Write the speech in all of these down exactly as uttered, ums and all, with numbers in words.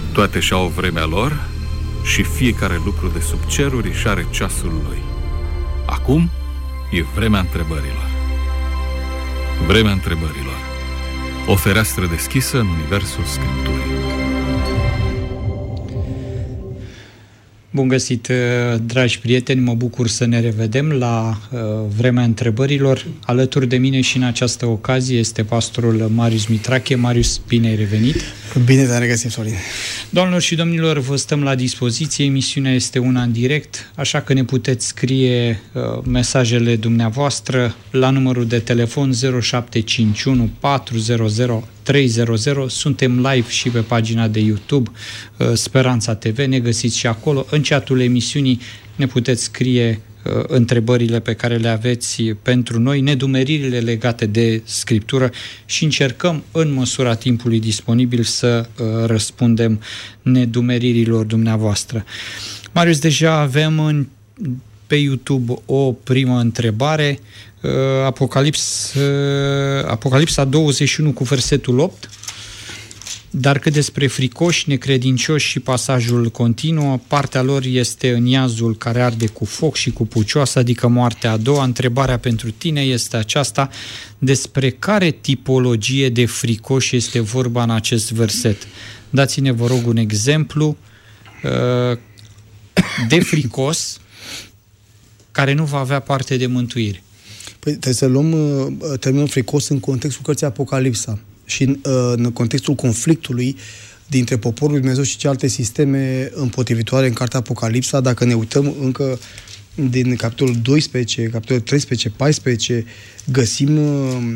Toate și-au vremea lor și fiecare lucru de sub ceruri își are ceasul lui. Acum e vremea întrebărilor. Vremea întrebărilor. O fereastră deschisă în universul Scripturii. Bun găsit, dragi prieteni, mă bucur să ne revedem la uh, Vremea întrebărilor. Alături de mine și în această ocazie este pastorul Marius Mitrache. Marius, bine ai revenit! Bine te-am regăsit, Sorin! Doamnelor și domnilor, vă stăm la dispoziție. Emisiunea este una în direct, așa că ne puteți scrie uh, mesajele dumneavoastră la numărul de telefon zero șapte cinci unu patru zero zero trei zero zero. Suntem live și pe pagina de YouTube uh, Speranța T V, ne găsiți și acolo. În chatul emisiunii ne puteți scrie uh, întrebările pe care le aveți pentru noi, nedumeririle legate de Scriptură și încercăm, în măsura timpului disponibil, să uh, răspundem nedumeririlor dumneavoastră. Marius, deja avem în, pe YouTube o primă întrebare. Uh, Apocalips, uh, Apocalipsa douăzeci și unu cu versetul opt. Dar cât despre fricoși, necredincioși și pasajul continuă, partea lor este în iazul care arde cu foc și cu pucioasă, adică moartea a doua. Întrebarea pentru tine este aceasta: despre care tipologie de fricoși este vorba în acest verset? Dați-ne, vă rog, un exemplu uh, de fricos care nu va avea parte de mântuire. Păi trebuie să luăm uh, termenul fricos în contextul cărții Apocalipsa și în, uh, în contextul conflictului dintre poporul lui Dumnezeu și celelalte sisteme împotrivitoare în cartea Apocalipsa. Dacă ne uităm încă din capitolul doisprezece, capitolul treisprezece, paisprezece, găsim, uh,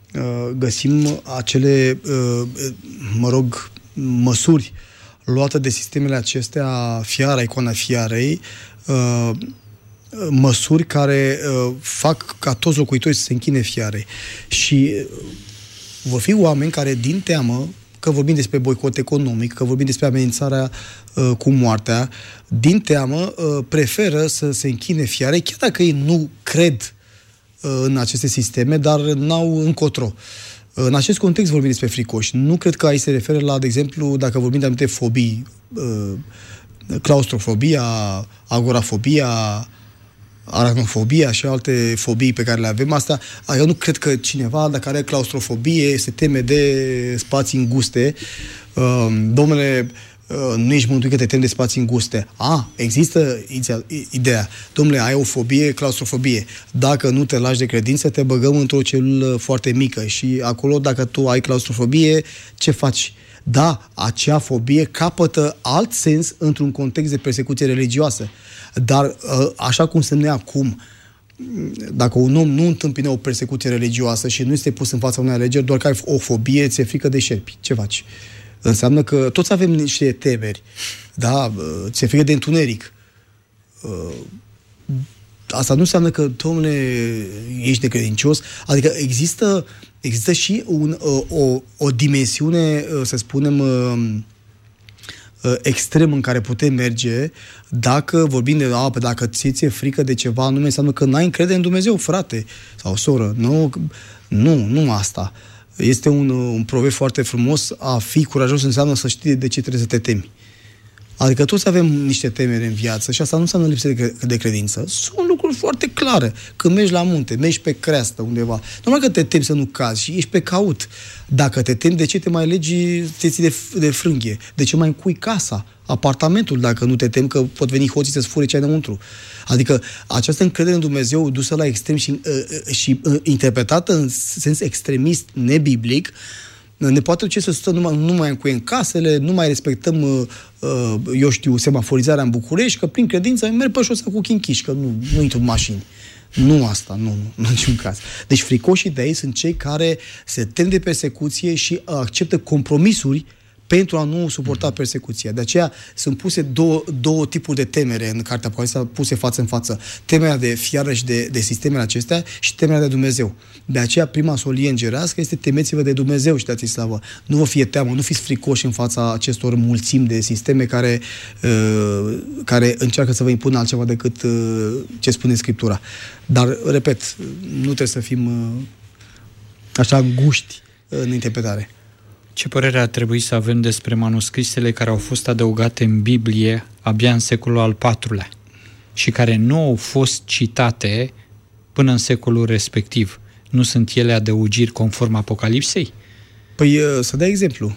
găsim acele, uh, mă rog, măsuri luate de sistemele acestea, fiara, icoana fiarei, uh, măsuri care uh, fac ca toți locuitorii să se închine fiarei. Și uh, vor fi oameni care, din teamă, că vorbim despre boicot economic, că vorbim despre amenințarea uh, cu moartea, din teamă uh, preferă să se închine fiarei, chiar dacă ei nu cred uh, în aceste sisteme, dar n-au încotro. Uh, în acest context vorbim despre fricoși. Nu cred că aici se referă la, de exemplu, dacă vorbim de anumite fobii, uh, claustrofobia, agorafobia, aracnofobia și alte fobii pe care le avem. Asta, eu nu cred că cineva, dacă are claustrofobie, se teme de spații înguste. Uh, domnule, uh, nu ești mântuit că te temi de spații înguste. A, există ideea. Domnule, ai o fobie, claustrofobie. Dacă nu te lași de credință, te băgăm într-o celulă foarte mică și acolo, dacă tu ai claustrofobie, ce faci? Da, acea fobie capătă alt sens într-un context de persecuție religioasă. Dar, așa cum semne acum, dacă un om nu întâmpină o persecuție religioasă și nu este pus în fața unei alegeri, doar că ai o fobie, ți-e frică de șerpi. Ce faci? Înseamnă că toți avem niște temeri. Da? Ți-e frică de întuneric. Asta nu înseamnă că, dom'le, ești necredincios. Adică există, există și un, o, o dimensiune, să spunem, extrem în care putem merge dacă vorbim de, a, dacă ție ți-e frică de ceva, nu înseamnă că n-ai încredere în Dumnezeu, frate sau soră. Nu, nu, nu asta. Este un, un proverb foarte frumos: a fi curajos înseamnă să știi de ce trebuie să te temi. Adică toți avem niște temeri în viață și asta nu înseamnă lipsă de, de credință. Sunt lucruri foarte clare. Când mergi la munte, mergi pe creastă undeva, normal că te temi să nu cazi și ești pe caut. Dacă te temi, de ce te mai legi, te ții de, de frânghie? De ce mai încui casa, apartamentul, dacă nu te temi că pot veni hoții să-ți fure ce ai înăuntru? Adică această încredere în Dumnezeu dusă la extrem și, uh, și uh, interpretată în sens extremist, nebiblic, ne poate duce să stăm numai, nu mai încuiem casele, nu mai respectăm, uh, eu știu, semaforizarea în București, că prin credință merg pe șosea cu chinchiși, că nu, nu intru în mașini. Nu asta, nu, nu, în niciun caz. Deci fricoșii de aici sunt cei care se tem de persecuție și acceptă compromisuri pentru a nu suporta persecuția. De aceea sunt puse două, două tipuri de temere în cartea Apocalipsa, puse față în față. Temerea de fiară și de, de sistemele acestea și temerea de Dumnezeu. De aceea prima solie îngerească este: temeți-vă de Dumnezeu și dați-i slavă. Nu vă fie teamă, nu fiți fricoși în fața acestor mulțimi de sisteme care, uh, care încearcă să vă impună altceva decât uh, ce spune Scriptura. Dar, repet, nu trebuie să fim uh, așa înguști în interpretare. Ce părere ar trebui să avem despre manuscrisele care au fost adăugate în Biblie abia în secolul al patrulea și care nu au fost citate până în secolul respectiv? Nu sunt ele adăugiri conform Apocalipsei? Păi să dai exemplu.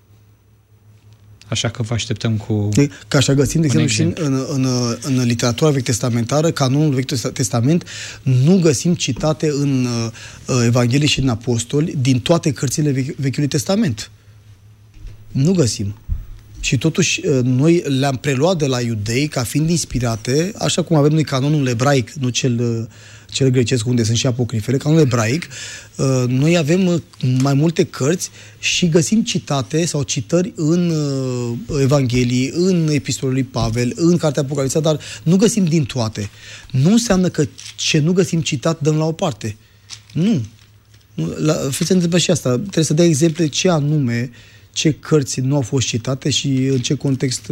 Așa că vă așteptăm cu... Ca așa găsim, de exemplu, exemplu, și în, în, în, în literatura vechi testamentară, canonul Vechiului Testament, nu găsim citate în uh, Evanghelii și în Apostoli din toate cărțile Vechi, Vechiului Testament. Nu găsim. Și totuși noi le-am preluat de la iudei ca fiind inspirate, așa cum avem noi canonul ebraic, nu cel, cel grecesc unde sunt și apocrifele, canonul ebraic, noi avem mai multe cărți și găsim citate sau citări în Evanghelii, în epistolul lui Pavel, în Cartea Apocalipsa, dar nu găsim din toate. Nu înseamnă că ce nu găsim citat dăm la o parte. Nu. La, se întâmplă și asta. Trebuie să dai exemple ce anume, ce cărți nu au fost citate și în ce context.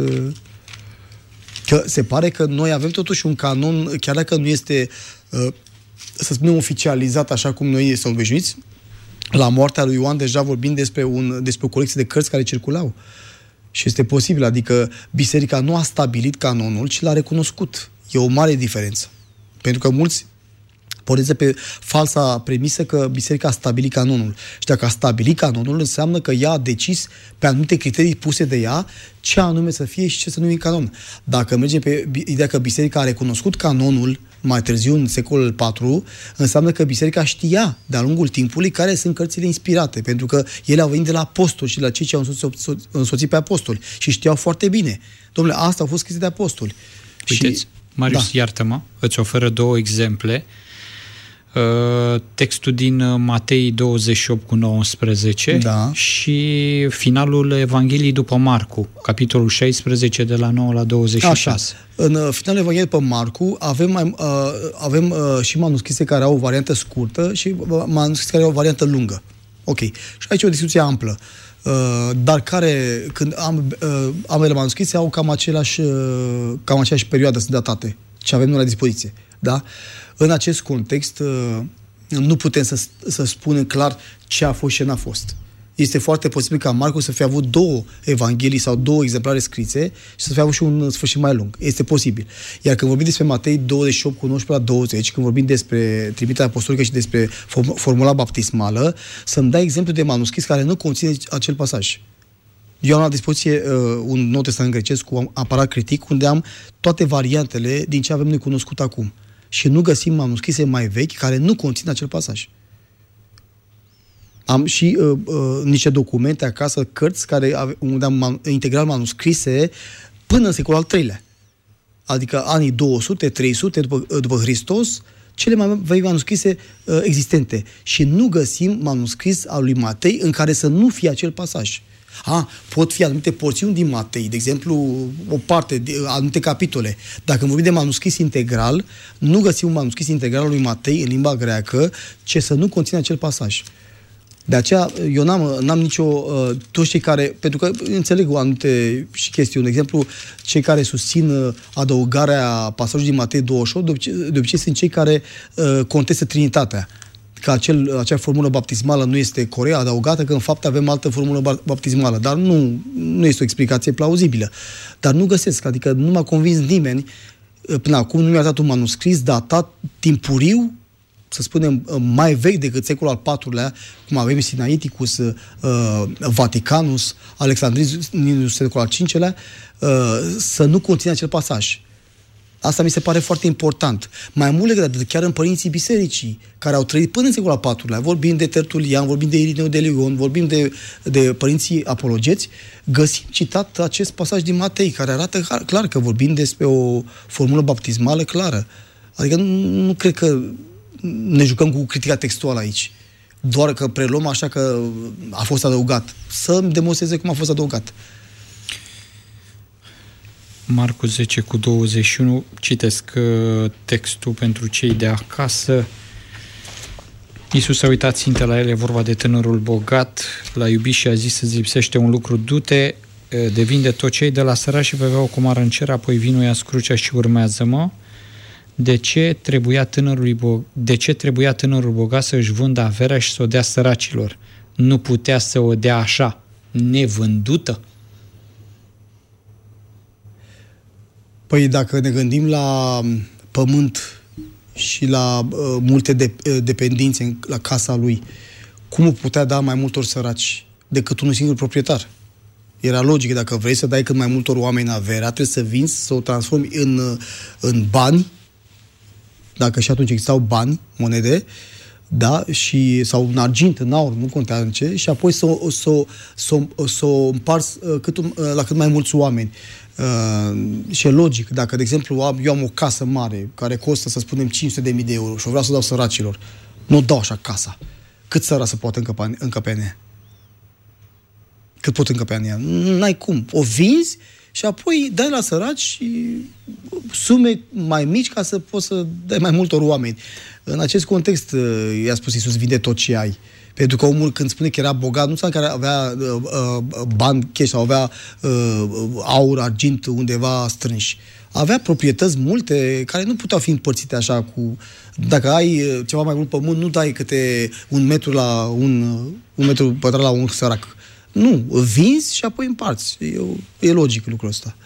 Că se pare că noi avem totuși un canon, chiar dacă nu este, să spunem, oficializat așa cum noi suntem obișnuiți. La moartea lui Ioan deja vorbim despre, un, despre o colecție de cărți care circulau. Și este posibil, adică biserica nu a stabilit canonul, ci l-a recunoscut. E o mare diferență. Pentru că mulți pornește pe falsa premisă că biserica a stabilit canonul. Și dacă a stabilit canonul, înseamnă că ea a decis pe anumite criterii puse de ea ce anume să fie și ce să nu fie canon. Dacă mergem pe ideea că biserica a recunoscut canonul mai târziu, în secolul patru, înseamnă că biserica știa de-a lungul timpului care sunt cărțile inspirate, pentru că ele au venit de la apostoli și de la cei ce au însoțit, însoțit pe apostoli și știau foarte bine. Dom'le, asta au fost scrise de apostoli. Uiteți, și, Marius, da. Iartă-mă, îți oferă două exemple. Textul din Matei douăzeci și opt cu nouăsprezece, da, și finalul Evangheliei după Marcu, capitolul șaisprezece de la nouă la douăzeci și șase. Așa. În finalul Evangheliei după Marcu avem, mai, uh, avem uh, și manuscrise care au o variantă scurtă și manuscrise care au o variantă lungă. Ok. Și aici e o discuție amplă. Uh, dar care, când am, uh, ambele manuscrise au cam același, uh, cam aceeași perioadă, sunt datate, ce avem noi la dispoziție. Da? În acest context, nu putem să, să spunem clar ce a fost și ce n-a fost. Este foarte posibil ca Marcu să fie avut două evanghelii sau două exemplare scrise și să fie avut și un sfârșit mai lung. Este posibil. Iar când vorbim despre Matei douăzeci și opt cu nouăsprezece la douăzeci, când vorbim despre trimiterea apostolică și despre formula baptismală, să-mi dai exemplu de manuscris care nu conține acel pasaj. Eu am la dispoziție uh, un Nou Testament grecesc cu un aparat critic unde am toate variantele din ce avem noi cunoscut acum. Și nu găsim manuscrise mai vechi care nu conțin acel pasaj. Am și uh, uh, niște documente acasă, cărți care ave, unde am man, integral manuscrise până în secolul al treilea. Adică anii două sute, trei sute după, după Hristos, cele mai vechi manuscrise uh, existente. Și nu găsim manuscris al lui Matei în care să nu fie acel pasaj. A, pot fi anumite porțiuni din Matei, de exemplu, o parte, de, anumite capitole. Dacă vorbim de manuscris integral, nu găsim un manuscris integral al lui Matei în limba greacă ce să nu conține acel pasaj. De aceea, eu n-am, n-am nicio... Uh, toți cei care... Pentru că înțeleg anumite și chestiuni. De exemplu, cei care susțin adăugarea pasajului din Matei douăzeci și opt, de obicei, de obicei sunt cei care uh, contestă Trinitatea. Că acel, acea formulă baptismală nu este corect adăugată, că în fapt avem altă formulă baptismală. Dar nu, nu este o explicație plauzibilă. Dar nu găsesc, adică nu m-a convins nimeni, până acum nu mi-a dat un manuscris datat timpuriu, să spunem, mai vechi decât secolul al patrulea, cum avem Sinaiticus, uh, Vaticanus, Alexandrinus, secolul al cincelea, uh, să nu conține acel pasaj. Asta mi se pare foarte important. Mai mult decât chiar în părinții bisericii, care au trăit până în secolul al patrulea, vorbim de Tertulian, vorbim de Irineu de Lion, vorbim de, de părinții apologeți, găsim citat acest pasaj din Matei, care arată clar că vorbim despre o formulă baptismală clară. Adică nu, nu cred că ne jucăm cu critica textuală aici. Doar că preluăm așa că a fost adăugat. Să-mi demonstreze cum a fost adăugat. Marcu zece cu douăzeci și unu, citesc uh, textul pentru cei de acasă. Iisus a uitat ținte la el, e vorba de tânărul bogat, l-a iubit și a zis: îți lipsește un lucru, du-te, uh, de vinde tot ce ai de la săraci și vei avea o comară în cer, apoi vino, ia crucea și urmează-mă. De ce trebuia tânărul, bo- de ce trebuia tânărul bogat să își vândă averea și să o dea săracilor? Nu putea să o dea așa, nevândută? Păi dacă ne gândim la pământ și la uh, multe de, uh, dependențe la casa lui, cum o putea da mai multor săraci decât unul singur proprietar? Era logic, dacă vrei să dai cât mai multor oameni averea, trebuie să vinzi, să o transformi în, în bani, dacă și atunci existau bani, monede, da, și, sau în argint, în aur, nu contează în ce, și apoi să, să, să, să o împarți cât, la cât mai mulți oameni. Uh, și e logic, dacă, de exemplu, am, eu am o casă mare, care costă, să spunem, cinci sute de mii de euro și o vreau să dau săracilor, nu dau așa casa. Cât săra să poată încăpa, încăpea în ea? Cât pot încăpea în ea? N-ai cum. O vinzi și apoi dai la săraci și sume mai mici ca să poți să dai mai multor oameni. În acest context, i-a spus Iisus, vinde tot ce ai. Pentru că omul, când spune că era bogat, nu înseamnă că avea uh, uh, bani cash sau avea uh, aur, argint undeva strânși. Avea proprietăți multe care nu puteau fi împărțite așa cu... Dacă ai ceva mai mult pământ, nu dai câte un metru la un, un metru pătrat la un sărac. Nu, vinzi și apoi împarți. E, e logic lucrul ăsta.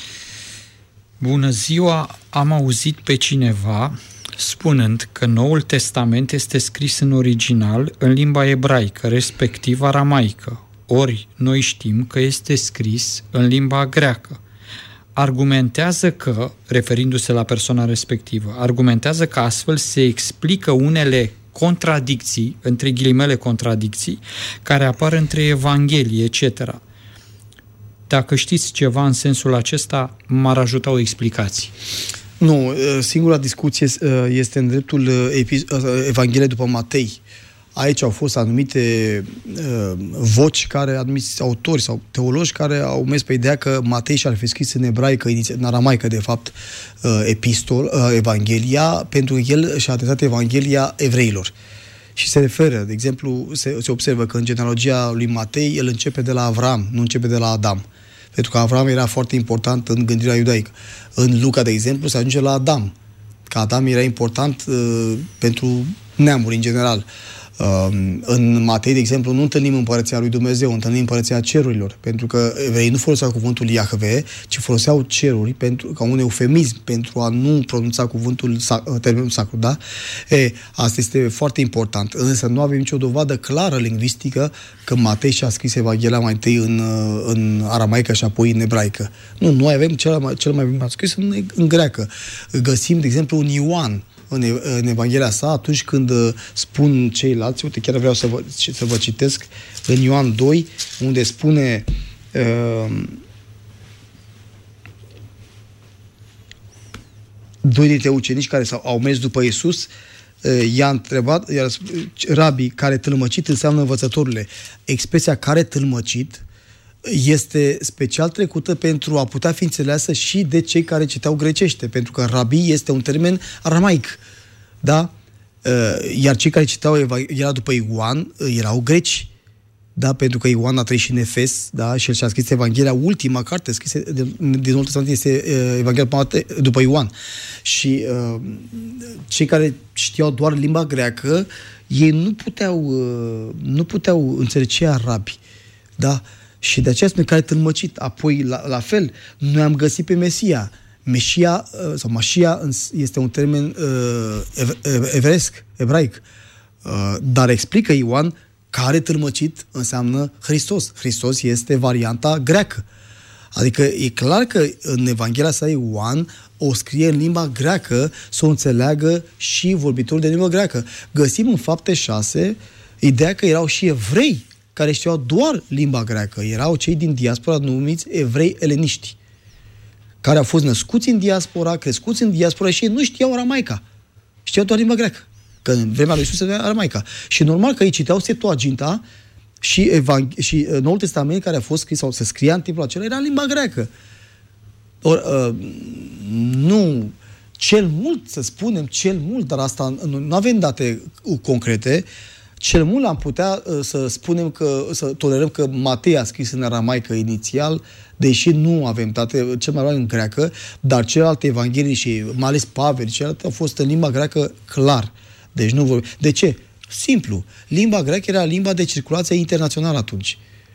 Bună ziua! Am auzit pe cineva spunând că Noul Testament este scris în original în limba ebraică, respectiv aramaică. Ori noi știm că este scris în limba greacă. Argumentează că, referindu-se la persoana respectivă, argumentează că astfel se explică unele contradicții, între ghilimele contradicții, care apar între Evanghelii, et cetera. Dacă știți ceva în sensul acesta, m-ar ajuta o explicație. Nu, singura discuție este în dreptul Evangheliei după Matei. Aici au fost anumite uh, voci care, anumiți autori sau teologi care au mers pe ideea că Matei și-ar fi scris în ebraică, în aramaică, de fapt, uh, epistol, uh, Evanghelia, pentru că el și-a adresat Evanghelia evreilor. Și se referă, de exemplu, se, se observă că în genealogia lui Matei, el începe de la Avram, nu începe de la Adam. Pentru că Avram era foarte important în gândirea iudaică. În Luca, de exemplu, se ajunge la Adam. Că Adam era important uh, pentru neamuri, în general. Uh, în Matei, de exemplu, nu întâlnim împărăția lui Dumnezeu, întâlnim împărăția cerurilor, pentru că evreii nu foloseau cuvântul Iahve, ci foloseau ceruri pentru, ca un eufemism pentru a nu pronunța cuvântul, termenul sacru, da? E, asta este foarte important, însă nu avem nicio dovadă clară lingvistică că Matei și-a scris Evanghelia mai întâi în, în aramaică și apoi în ebraică. Nu, noi avem cel mai, cel mai bine scris în, în greacă. Găsim, de exemplu, un Ioan în, în Evanghelia sa, atunci când uh, spun ceilalți, uite, chiar vreau să vă, să vă citesc, în Ioan doi, unde spune uh, doi dintre ucenici care s-au, au mers după Iisus, uh, i-a întrebat, iar rabi, care tâlmăcit înseamnă învățătorule. Expresia care tâlmăcit este special trecută pentru a putea fi înțeleasă și de cei care citeau grecește, pentru că rabi este un termen aramaic, da? Iar cei care citeau Evanghelia după Ioan erau greci, da? Pentru că Ioan a trăit și în Efes, da? Și el și-a scris Evanghelia, ultima carte scrisă din Noul Testament este Evanghelia după Ioan. Și uh, cei care știau doar limba greacă, ei nu puteau, uh, nu puteau înțelege ce arabi, da? Și de aceea spune care tâlmăcit. Apoi, la, la fel, noi am găsit pe Mesia. Mesia, sau Mașia, este un termen uh, evresc, ebraic. Uh, dar explică Ioan care tâlmăcit înseamnă Hristos. Hristos este varianta greacă. Adică e clar că în Evanghelia sa Ioan o scrie în limba greacă să o înțeleagă și vorbitorul de limba greacă. Găsim în Fapte șase ideea că erau și evrei care știau doar limba greacă. Erau cei din diaspora numiți evrei eleniști, care au fost născuți în diaspora, crescuți în diaspora și ei nu știau aramaica. Știau doar limba greacă. Că în vremea lui Iisus se vedea aramaica. Și normal că ei citeau Septuaginta și, Evang- și Noul Testament care a fost scris sau se scria în timpul acela era în limba greacă. Or, uh, nu, cel mult, să spunem, cel mult, dar asta nu, nu avem date concrete. Cel mult am putea uh, să spunem că, să tolerăm că Matei a scris în aramaică inițial, deși nu avem date, cel mai mult în greacă, dar celelalte evanghelii și mai ales Pavel, celelalte au fost în limba greacă clar. Deci nu vor... De ce? Simplu. Limba greacă era limba de circulație internațională atunci.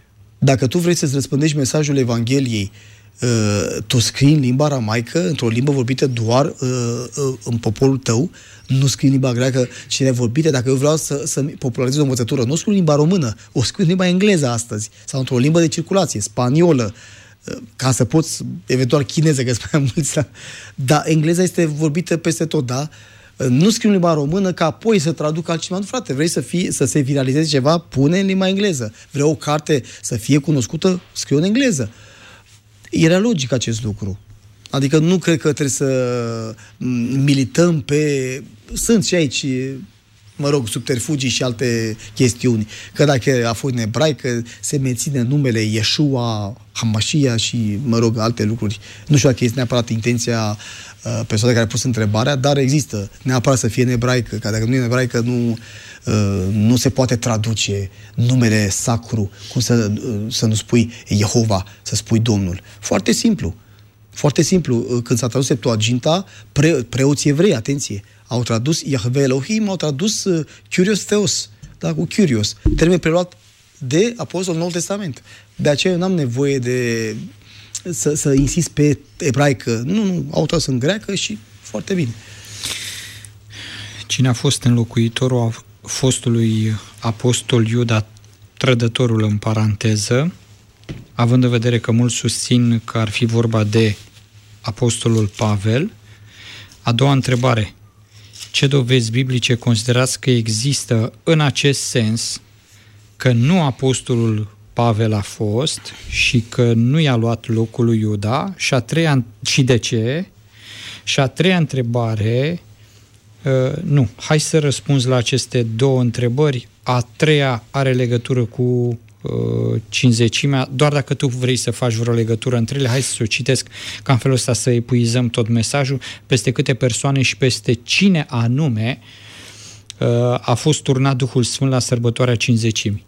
Dacă tu vrei să-ți răspândești mesajul Evangheliei, uh, tu scrii în limba aramaică, într-o limbă vorbită doar uh, uh, în poporul tău, nu scrii în limba greacă și nevorbită. Dacă eu vreau să, să popularizez o învățătură, nu scriu în limba română, o scriu în limba engleză astăzi, sau într-o limbă de circulație, spaniolă, ca să poți, eventual chineză, că sunt mai mulți, dar engleza este vorbită peste tot, da? Nu scriu în limba română ca apoi să traduc altceva. Nu, frate, vrei să, fie, să se viralizeze ceva, pune în limba engleză. Vrei o carte să fie cunoscută, scriu în engleză. Era logic acest lucru. Adică nu cred că trebuie să milităm pe... Sunt și aici, mă rog, subterfugii și alte chestiuni. Că dacă a fost în ebraică, se menține numele Yeshua, Hamashia și, mă rog, alte lucruri. Nu știu dacă este neapărat intenția uh, persoanei care a pus întrebarea, dar există neapărat să fie în ebraică, că dacă nu e în ebraică, nu, uh, nu se poate traduce numele sacru, cum să, uh, să nu spui Jehova, să spui Domnul. Foarte simplu. Foarte simplu. Când s-a tradus Septuaginta, pre, preoții evrei, atenție, au tradus Yahweh Elohim, au tradus uh, Kyrios Theos, da, cu Kyrios, termen preluat de Apostolul Noul Testament. De aceea eu n-am nevoie de să, să insist pe ebraică. Nu, nu, au tradus în greacă și foarte bine. Cine a fost înlocuitorul fostului apostol Iuda, trădătorul în paranteză, având în vedere că mulți susțin că ar fi vorba de apostolul Pavel? A doua întrebare. Ce dovezi biblice considerați că există în acest sens că nu apostolul Pavel a fost și că nu i-a luat locul lui Iuda? Și a treia, și de ce? Și a treia întrebare, uh, nu, hai să răspunzi la aceste două întrebări. A treia are legătură cu cincizecimea, doar dacă tu vrei să faci vreo legătură între ele, hai să o citesc, ca în felul ăsta să epuizăm tot mesajul, peste câte persoane și peste cine anume a fost turnat Duhul Sfânt la sărbătoarea cincizecimii.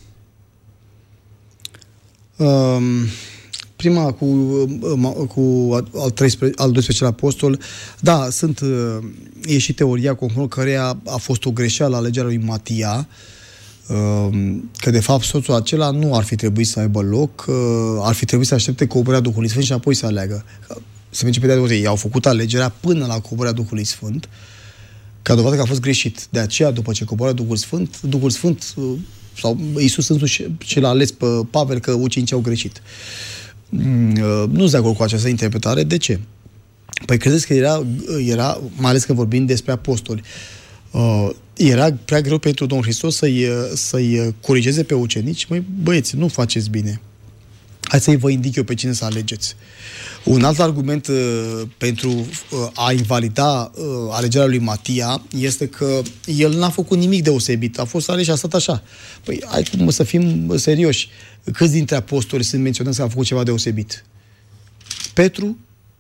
Um, prima cu, cu al, treisprezecelea, al doisprezecelea apostol, da, sunt, e și teoria conform căreia a fost o greșeală alegerea lui Matia, că de fapt soțul acela nu ar fi trebuit să aibă loc, ar fi trebuit să aștepte coborârea Duhului Sfânt și apoi să aleagă. Se merge pe de-a ei au făcut alegerea până la coborârea Duhului Sfânt, ca dovadă că a fost greșit. De aceea, după ce coborârea Duhul Sfânt, Duhul Sfânt sau Iisus însuși ce l-a ales pe Pavel că ucenicii au greșit. Nu sunt de acord cu această interpretare. De ce? Păi credeți că era, era mai ales când vorbim despre apostoli, Uh, era prea greu pentru Domnul Hristos să-i, să-i corigeze pe ucenici. Măi, băieți, nu faceți bine. Hai să-i vă indic eu pe cine să alegeți. Un alt argument uh, pentru uh, a invalida uh, alegerea lui Matia este că el n-a făcut nimic deosebit. A fost ales și a stat așa. Păi, hai cum să fim serioși. Câți dintre apostoli sunt menționați că au făcut ceva deosebit? Petru,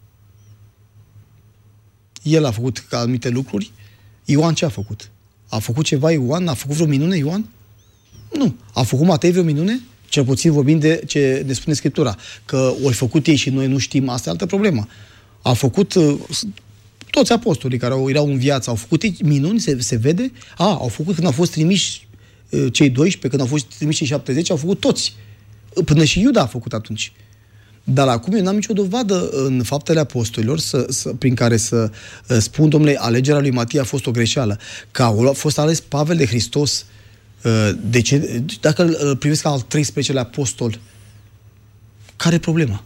el a făcut anumite lucruri. Ioan ce a făcut? A făcut ceva Ioan? A făcut vreo minune Ioan? Nu. A făcut Matei vreo minune? Cel puțin vorbind de ce ne spune Scriptura. Că o-i făcut ei și noi nu știm, asta e altă problemă. A făcut uh, toți apostolii care erau în viață, au făcut ei minuni, se, se vede? A, au făcut când au fost trimiși uh, cei doisprezece, când au fost trimiși cei șaptezeci, au făcut toți. Până și Iuda a făcut atunci. Dar acum eu n-am nicio dovadă în faptele apostolilor să, să, prin care să uh, spun, domnule, alegerea lui Matia a fost o greșeală. Că a fost ales Pavel de Hristos, uh, de ce, dacă îl privesc ca al treisprezecelea apostol, care e problema?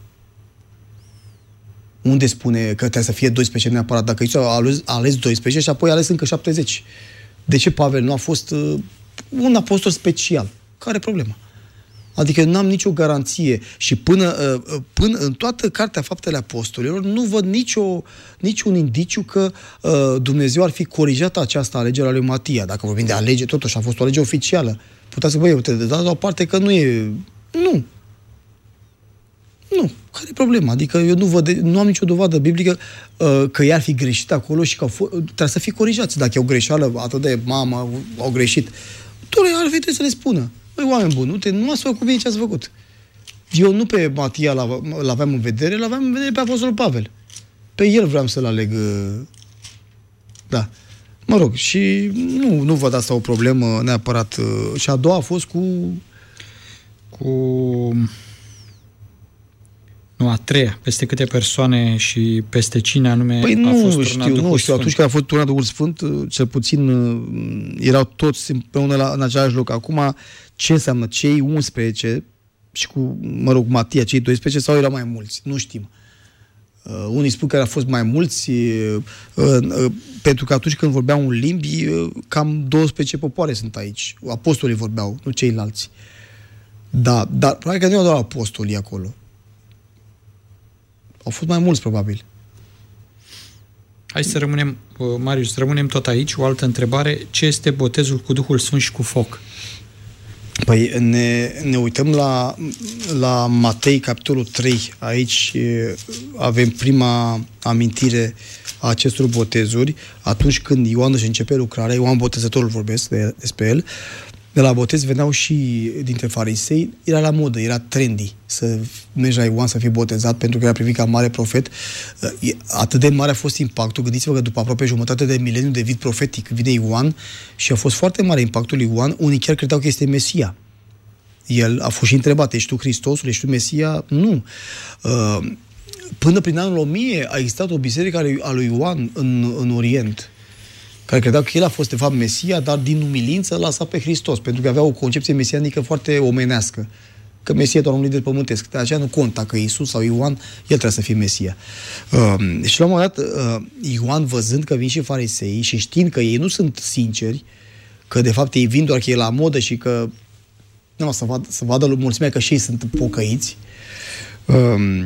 Unde spune că trebuie să fie doisprezece neapărat? Dacă Iisus a ales, a ales doisprezece și apoi a ales încă șaptezeci. De ce Pavel nu a fost uh, un apostol special? Care e problema? Adică n-am nicio garanție și până, până în toată Cartea Faptele Apostolilor nu văd nicio, niciun indiciu că uh, Dumnezeu ar fi corijat această alegere a lui Matia. Dacă vorbim de alege, totuși a fost o lege oficială. Puteți să vă uite, de data o parte că nu e... Nu. Nu. Care e problema? Adică eu nu văd, nu am nicio dovadă biblică uh, că i-ar fi greșit acolo și că au f- trebuie să fie corijați. Dacă e o greșeală atât de mamă, au greșit, doar ar fi trebuit să le spună. Băi, oameni buni, uite, nu ați făcut bine ce ați făcut. Eu nu pe Matia l-aveam în vedere, l-aveam în vedere pe apostolul Pavel. Pe el vreau să-l aleg. Da. Mă rog, și nu, nu văd asta o problemă neapărat. Și a doua a fost cu... Cu cu... Nu, a treia. Peste câte persoane și peste cine anume păi a nu fost știu, turnat Duhul nu știu. Sfânt? Atunci când a fost turnat Duhul Sfânt, cel puțin erau toți împreună la, în același loc. Acum, ce înseamnă? Cei unsprezece și cu, mă rog, Matia, cei doisprezece, sau erau mai mulți? Nu știm. Uh, unii spun că au fost mai mulți, uh, uh, pentru că atunci când vorbeau în limbi, uh, cam douăsprezece popoare sunt aici. Apostolii vorbeau, nu ceilalți. Da, dar probabil că nu erau doar apostolii acolo. Au fost mai mulți, probabil. Hai să rămânem, Marius, să rămânem tot aici. O altă întrebare. Ce este botezul cu Duhul Sfânt și cu foc? Păi ne, ne uităm la, la Matei, capitolul trei. Aici avem prima amintire a acestor botezuri. Atunci când Ioan își începe lucrarea, Ioan Botezătorul vorbesc de, despre el, de la botez veneau și dintre farisei, era la modă, era trendy să mergi la Ioan să fii botezat, pentru că era privit ca mare profet. Atât de mare a fost impactul. Gândiți-vă că după aproape jumătate de mileniu de vid profetic vine Ioan și a fost foarte mare impactul lui Ioan. Unii chiar credeau că este Mesia. El a fost și întrebat, ești tu Hristosul, ești tu Mesia? Nu. Până prin anul o mie a existat o biserică a lui Ioan în, în Orient, care credeau că el a fost de fapt Mesia, dar din umilință lăsa pe Hristos, pentru că avea o concepție mesianică foarte omenească, că Mesia e doar un lider pământesc. De aceea nu conta că Iisus sau Ioan, el trebuie să fie Mesia. Uh, și la un moment dat, uh, Ioan, văzând că vin și farisei și știind că ei nu sunt sinceri, că de fapt ei vin doar că e la modă și că nu, să, vad, să vadă mulțimea că și ei sunt pocăiți, uh,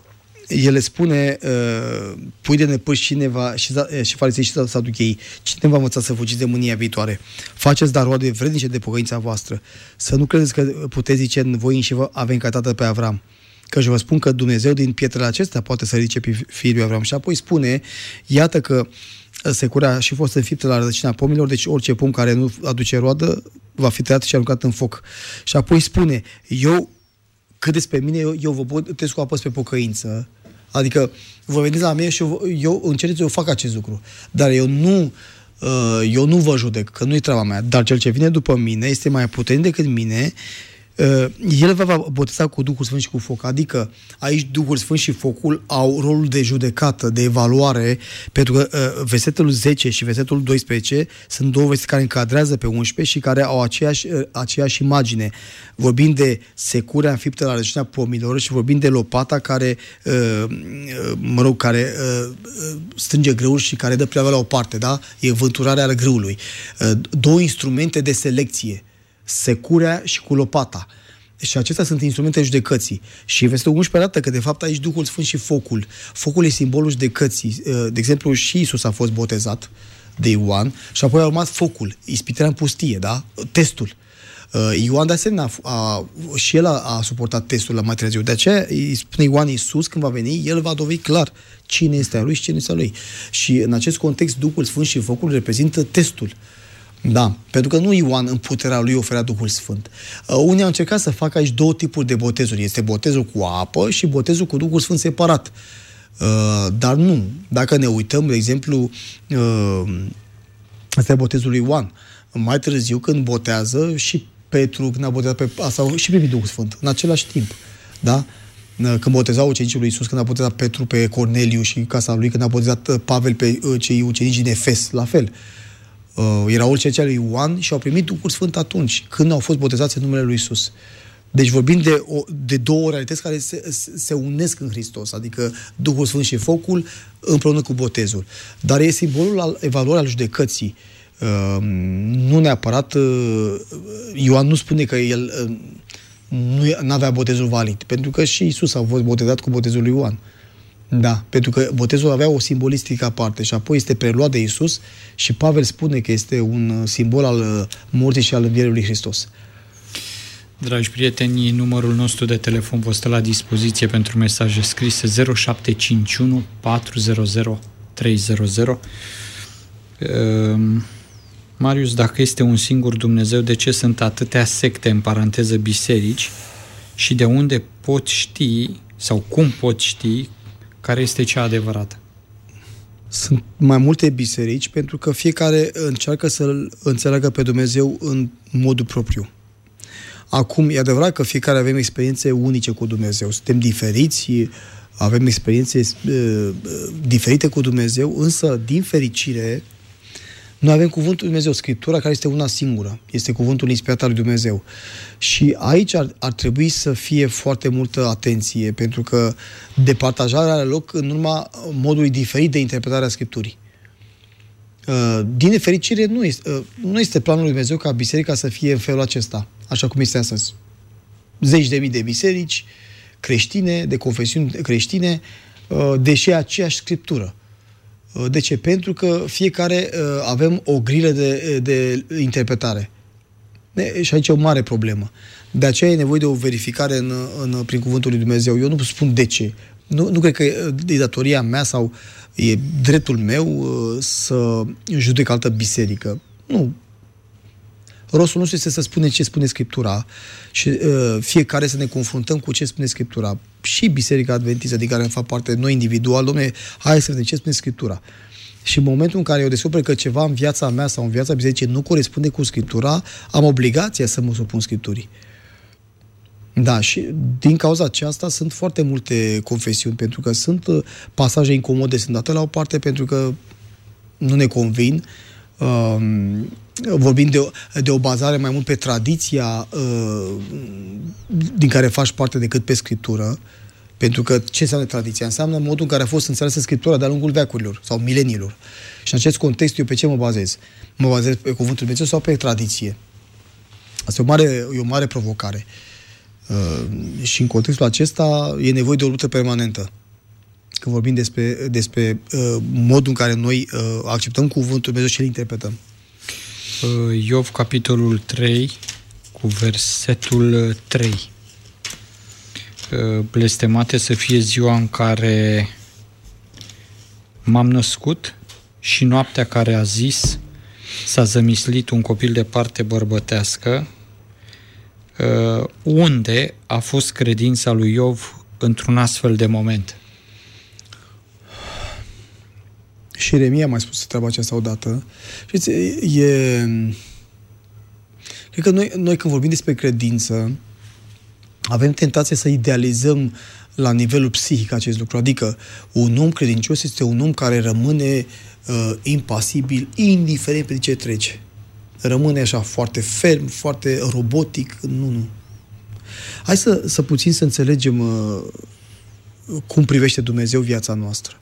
el le spune, uh, pui de nepăși cineva, și, și farisei și saducheii, cine v-a învățat să fugiți de mânia viitoare? Faceți dar roade vrednice de pocăința voastră. Să nu credeți că puteți zice în voi și vă avem ca tată pe Avram. Că și vă spun că Dumnezeu din pietrele acestea poate să ridice pe fiul lui Avram. Și apoi spune, iată că securea a și fost înfiptă la rădăcina pomilor, deci orice pom care nu aduce roadă va fi tăiat și aruncat în foc. Și apoi spune, eu, cât despre mine, eu, eu vă botez cu apă spre pocăință. Adică vă veniți la mine și eu, eu încerc, eu fac acest lucru. Dar eu nu, uh, eu nu vă judec, că nu-i treaba mea. Dar cel ce vine după mine este mai puternic decât mine. Uh, el va boteza cu Duhul Sfânt și cu foc. Adică aici Duhul Sfânt și focul au rolul de judecată, de evaluare, pentru că uh, versetul zece și versetul doisprezece sunt două versete care încadrează pe unsprezece și care au aceeași, uh, aceeași imagine. Vorbim de securea înfiptă la rădăcina pomilor și vorbim de lopata care, uh, mă rog, care uh, strânge grâul și care dă pleava la o parte, da? E vânturarea grâului. Uh, două instrumente de selecție, securea și cu lopata. Și acestea sunt instrumente judecății. Și versetul unsprezece arată că de fapt aici Duhul Sfânt și focul. Focul e simbolul judecății. Uh, de exemplu, și Iisus a fost botezat de Ioan și apoi a urmat focul, ispitirea în pustie, da? Testul. Uh, Ioan de asemenea a, a, și el a, a suportat testul la mai târziu. De aceea îi spune Ioan Iisus, când va veni, el va dovedi clar cine este a lui și cine este a lui. Și în acest context Duhul Sfânt și focul reprezintă testul. Da, pentru că nu Ioan în puterea lui oferea Duhul Sfânt. Uh, unii au încercat să facă aici două tipuri de botezuri. Este botezul cu apă și botezul cu Duhul Sfânt separat. Uh, dar nu. Dacă ne uităm, de exemplu, uh, asta e botezul lui Ioan. Mai târziu, când botează, și Petru, când a botezat pe asta, și primit Duhul Sfânt, în același timp. Da? Când botezau ucenicii lui Iisus, când a botezat Petru pe Corneliu și casa lui, când a botezat Pavel pe cei ucenici din Efes, la fel. Uh, erau ucenicii lui Ioan și au primit Duhul Sfânt atunci, când au fost botezați în numele lui Iisus. Deci vorbim de, o, de două realități care se, se unesc în Hristos, adică Duhul Sfânt și focul împreună cu botezul. Dar e simbolul al evaluării al judecății. Uh, nu neapărat uh, Ioan nu spune că el uh, nu avea botezul valid, pentru că și Iisus a fost botezat cu botezul lui Ioan. Da, pentru că botezul avea o simbolistică aparte și apoi este preluat de Iisus și Pavel spune că este un simbol al morții și al învierii lui Hristos. Dragi prieteni, numărul nostru de telefon vă stă la dispoziție pentru mesaje scrise zero șapte cinci unu patru zero zero trei zero zero. Uh, Marius, dacă este un singur Dumnezeu, de ce sunt atâtea secte, în paranteză biserici, și de unde pot ști sau cum pot ști care este cea adevărată? Sunt mai multe biserici pentru că fiecare încearcă să-L înțeleagă pe Dumnezeu în modul propriu. Acum, e adevărat că fiecare avem experiențe unice cu Dumnezeu. Suntem diferiți, avem experiențe uh, diferite cu Dumnezeu, însă, din fericire, noi avem cuvântul lui Dumnezeu, Scriptura, care este una singură. Este cuvântul inspirat al lui Dumnezeu. Și aici ar, ar trebui să fie foarte multă atenție, pentru că departajarea are loc în urma modului diferit de interpretare a Scripturii. Din nefericire, nu este, nu este planul lui Dumnezeu ca biserica să fie în felul acesta, așa cum este astăzi. Zeci de mii de biserici creștine, de confesiuni creștine, deși aceeași Scriptură. De ce? Pentru că fiecare avem o grilă de, de interpretare. Și aici e o mare problemă. De aceea e nevoie de o verificare în, în, prin cuvântul lui Dumnezeu. Eu nu spun de ce. Nu, nu cred că e datoria mea sau e dreptul meu să judec altă biserică. Nu. Rostul nostru este să spunem ce spune Scriptura și uh, fiecare să ne confruntăm cu ce spune Scriptura. Și Biserica Adventistă, din care îmi fac parte noi individual, dom'le, hai să vedem ce spune Scriptura. Și în momentul în care eu descoper că ceva în viața mea sau în viața bisericii nu corespunde cu Scriptura, am obligația să mă supun Scripturii. Da, și din cauza aceasta sunt foarte multe confesiuni, pentru că sunt pasaje incomode, sunt date la o parte pentru că nu ne convin. Um, vorbim de o, de o bazare mai mult pe tradiția uh, din care faci parte decât pe Scriptură, pentru că ce înseamnă tradiția? Înseamnă modul în care a fost înțeleasă Scriptura de-a lungul veacurilor sau mileniilor. Și în acest context eu pe ce mă bazez? Mă bazez pe cuvântul lui Dumnezeu sau pe tradiție? Asta e o mare, e o mare provocare. Uh, și în contextul acesta e nevoie de o luptă permanentă. Când vorbim despre, despre uh, modul în care noi uh, acceptăm cuvântul lui Dumnezeu și îl interpretăm. Iov, capitolul trei, cu versetul trei. Blestemate să fie ziua în care m-am născut și noaptea care a zis s-a zămislit un copil de parte bărbătească. Unde a fost credința lui Iov într-un astfel de moment? Și Ieremia a mai spus treaba aceasta odată. Știți, e... Cred că noi, noi când vorbim despre credință, avem tentație să idealizăm la nivelul psihic acest lucru. Adică un om credincios este un om care rămâne uh, impasibil, indiferent pe ce trece. Rămâne așa foarte ferm, foarte robotic. Nu, nu. Hai să, să puțin să înțelegem uh, cum privește Dumnezeu viața noastră.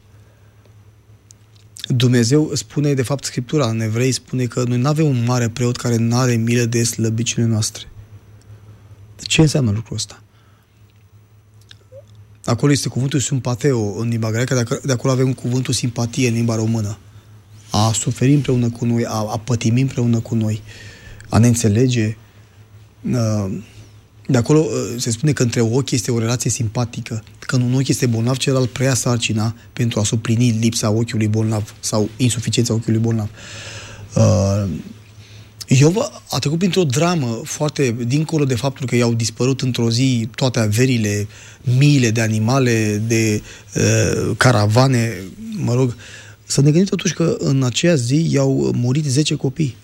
Dumnezeu spune, de fapt, Scriptura în Evrei spune că noi nu avem un mare preot care nu are milă de slăbiciunile noastre. Ce înseamnă lucrul ăsta? Acolo este cuvântul sympateo în limba greacă, de acolo avem cuvântul simpatie în limba română. A suferi împreună cu noi, a, a pătimi împreună cu noi, a ne înțelege. De acolo se spune că între ochi este o relație simpatică. Când un ochi este bolnav, celălalt preia sarcina pentru a suplini lipsa ochiului bolnav sau insuficiența ochiului bolnav. Iov a trecut printr-o dramă foarte, dincolo de faptul că i-au dispărut într-o zi toate averile, miile de animale, de uh, caravane, mă rog, să ne gândim totuși că în aceea zi i-au murit zece copii.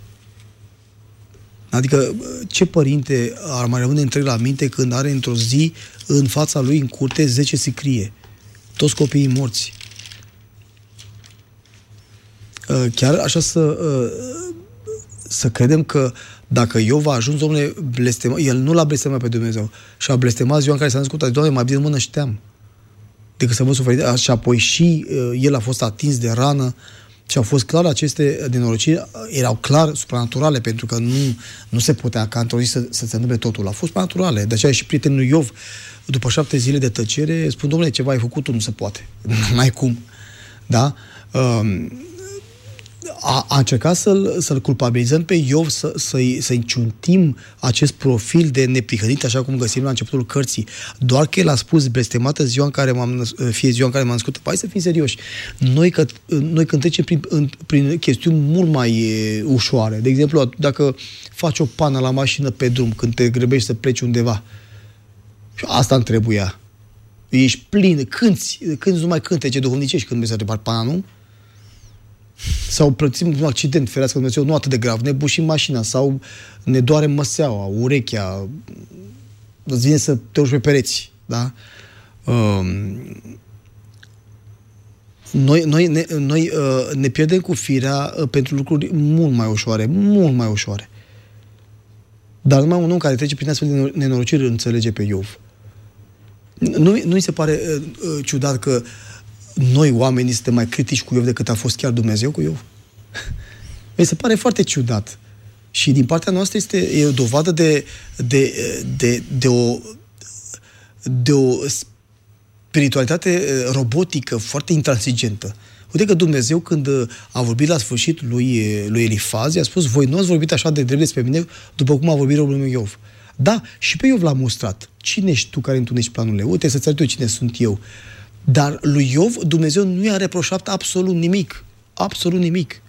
Adică ce părinte ar mai rămâne întreg la minte când are într-o zi în fața lui, în curte, zece sicrie? Toți copiii morți. Uh, chiar așa să... Uh, să credem că dacă Iov a ajuns, domnule, blestema, el nu l-a blestemat pe Dumnezeu și a blestemat ziua în care s-a născut, Doamne, mai bine mă nășteam decât să vă suferi. Și apoi și uh, el a fost atins de rană și au fost clar aceste nenorociri, erau clar supranaturale, pentru că nu, nu se putea ca într-o zi să, să se întâmple totul. A fost supranaturale. De aceea și prietenul Iov, după șapte zile de tăcere, spun, domnule, ceva ai făcut tu, nu se poate. N-ai cum. Da? Uh, A, a încercat să-l, să-l culpabilizăm pe Iov, să, să-i, să-i ciuntim acest profil de neprihănit, așa cum găsim la începutul cărții. Doar că el a spus, blestemată ziua în care m-am, fie ziua în care m-am născut. Hai să fim serioși. Noi, că, noi când trecem prin, în, prin chestiuni mult mai e, ușoare, de exemplu, dacă faci o pană la mașină pe drum, când te grăbești să pleci undeva, și asta îmi trebuia. Ești plin, cânti, cânti numai cântece duhovnicești când mergi să repari pana, nu? Sau plătim un accident, ferească Dumnezeu, nu atât de grav, ne bușim mașina, sau ne doare măseaua, urechea, îți vine să te urci pe pereți, da? Um, noi, noi, ne, noi uh, ne pierdem cu firea uh, pentru lucruri mult mai ușoare, mult mai ușoare. Dar numai un om care trece prin astfel de nenorociri înțelege pe Iov. Nu, nu mi se pare uh, uh, ciudat că noi, oamenii, suntem mai critici cu Iov decât a fost chiar Dumnezeu cu Iov? Mi se pare foarte ciudat. Și din partea noastră este e o dovadă de, de, de, de, o, de o spiritualitate robotică foarte intransigentă. Uite că Dumnezeu, când a vorbit la sfârșit lui, lui Elifaz, i-a spus: voi nu ați vorbit așa de drept despre mine după cum a vorbit robul meu Iov. Da, și pe Iov l-a mostrat. Cine ești tu care întunești planurile? Uite, să-ți arăt eu cine sunt eu. Dar lui Iov, Dumnezeu nu i-a reproșat absolut nimic. Absolut nimic.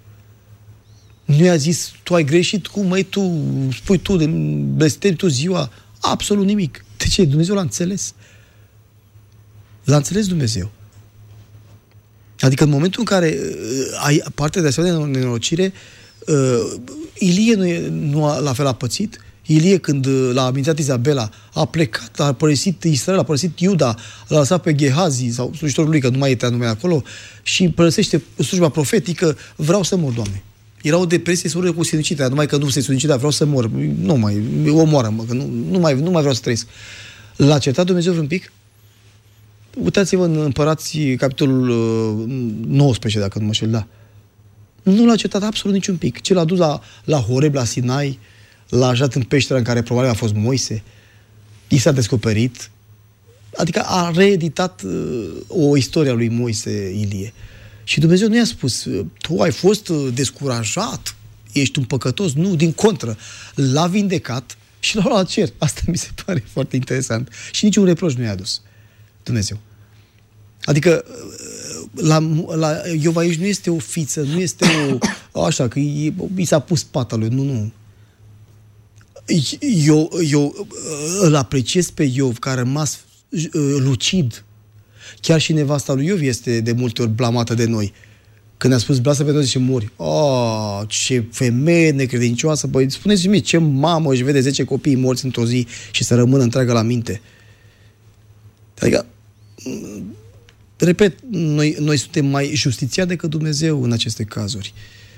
Nu i-a zis: tu ai greșit, cum măi, tu spui tu, de blestemi tu ziua. Absolut nimic. De ce? Dumnezeu l-a înțeles. L-a înțeles Dumnezeu. Adică în momentul în care uh, ai parte de asemenea nenorocire, uh, Ilie nu, e, nu a, la fel a pățit. Ilie, când l-a amintit Izabela, a plecat, a părăsit Israel, a părăsit Iuda, l-a lăsat pe Gehazi sau slujitorul lui, că nu mai era numele acolo, și părăsește slujba profetică: vreau să mor, Doamne. Era o depresie sură cu sinuciderea, numai că nu se sinucidea, vreau să mor. Nu mai, omoară-mă, că nu, nu, mai, nu mai vreau să trăiesc. L-a certat Dumnezeu un pic? Uitați-vă în Împărați, capitolul nouăsprezece, dacă nu mă șel, da. Nu l-a certat absolut niciun pic. Ce l-a dus la, la Horeb, la Sinai, l-a ajat în peștera în care probabil a fost Moise, i s-a descoperit, adică a reeditat uh, o istorie a lui Moise, Ilie. Și Dumnezeu nu i-a spus: tu ai fost descurajat, ești un păcătos. Nu, din contră. L-a vindecat și l-a luat la cer. Asta mi se pare foarte interesant. Și niciun reproș nu i-a adus Dumnezeu. Adică la, la Iov aici nu este o fiță, nu este o, așa, că i, i s-a pus pata lui. Nu, nu. Eu, eu îl apreciez pe Iov, care a rămas lucid. Chiar și nevasta lui Iov este de multe ori blamată de noi. Când a spus: blasă pe toți și mori. Oh, ce femeie necredincioasă. Băi, spuneți-mi mie, ce mamă își vede zece copii morți într-o zi și să rămână întreagă la minte? Adică, repet, noi, noi suntem mai justițiați decât Dumnezeu în aceste cazuri.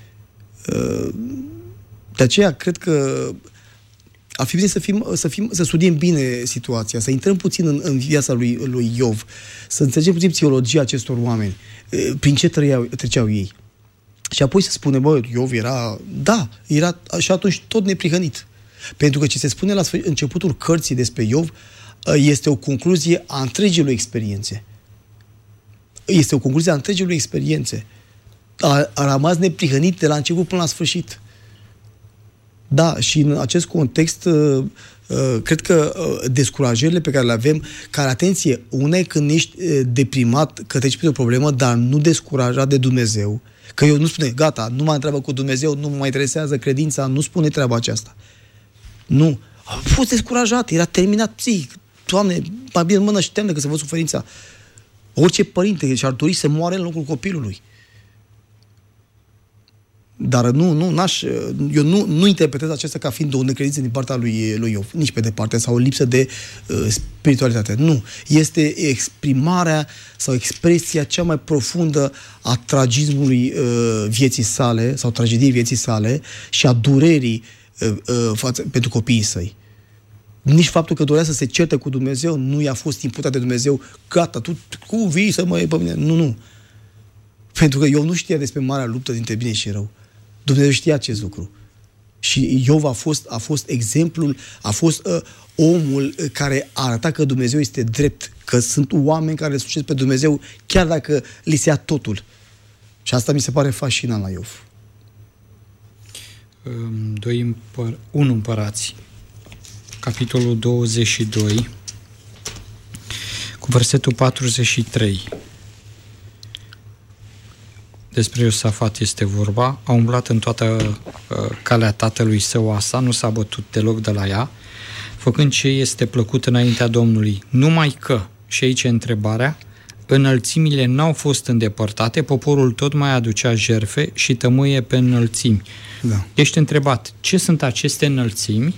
De aceea, cred că ar fi bine să, fim, să, fim, să studiem bine situația, să intrăm puțin în, în viața lui, lui Iov, să înțelegem puțin psihologia acestor oameni, prin ce trăiau, treceau ei. Și apoi să spunem: bă, Iov era, da, era și atunci tot neprihănit. Pentru că ce se spune la începutul cărții despre Iov este o concluzie a întregii lui experiențe. Este o concluzie a întregii lui experiențe. A, a rămas neprihănit de la început până la sfârșit. Da, și în acest context, uh, uh, cred că uh, descurajările pe care le avem, care, atenție, una e când ești uh, deprimat, că treci pe o problemă, dar nu descurajat de Dumnezeu. Că eu nu spune: gata, nu mai întreabă cu Dumnezeu, nu mă mai interesează credința, nu spune treaba aceasta. Nu. A fost descurajat, era terminat psihic. Doamne, mai bine în mână și tem decât să văd suferința. Orice părinte și-ar dori să moare în locul copilului. Dar nu, nu, n-aș, eu nu, nu interpretez acesta ca fiind o necredință din partea lui, lui Iov, nici pe departe, sau o lipsă de uh, spiritualitate. Nu. Este exprimarea sau expresia cea mai profundă a tragismului uh, vieții sale, sau tragediei vieții sale, și a durerii uh, uh, față, pentru copiii săi. Nici faptul că dorea să se certe cu Dumnezeu nu i-a fost imputat de Dumnezeu: gata, tu cu vii să mă iei pe mine. Nu, nu. Pentru că Iov nu știa despre marea luptă dintre bine și rău. Dumnezeu știa acest lucru. Și Iov a fost, a fost exemplul, a fost uh, omul care a arătat că Dumnezeu este drept, că sunt oameni care le slujesc pe Dumnezeu chiar dacă li se ia totul. Și asta mi se pare fascinant la Iov. Doi împăr- unu Împărați, capitolul douăzeci și doi, cu versetul patruzeci și trei. Despre Iosafat este vorba: a umblat în toată uh, calea tatălui său Asa, nu s-a bătut deloc de la ea, făcând ce este plăcut înaintea Domnului. Numai că, și aici e întrebarea, înălțimile n-au fost îndepărtate, poporul tot mai aducea jertfe și tămâie pe înălțimi. Da. Ești întrebat, ce sunt aceste înălțimi?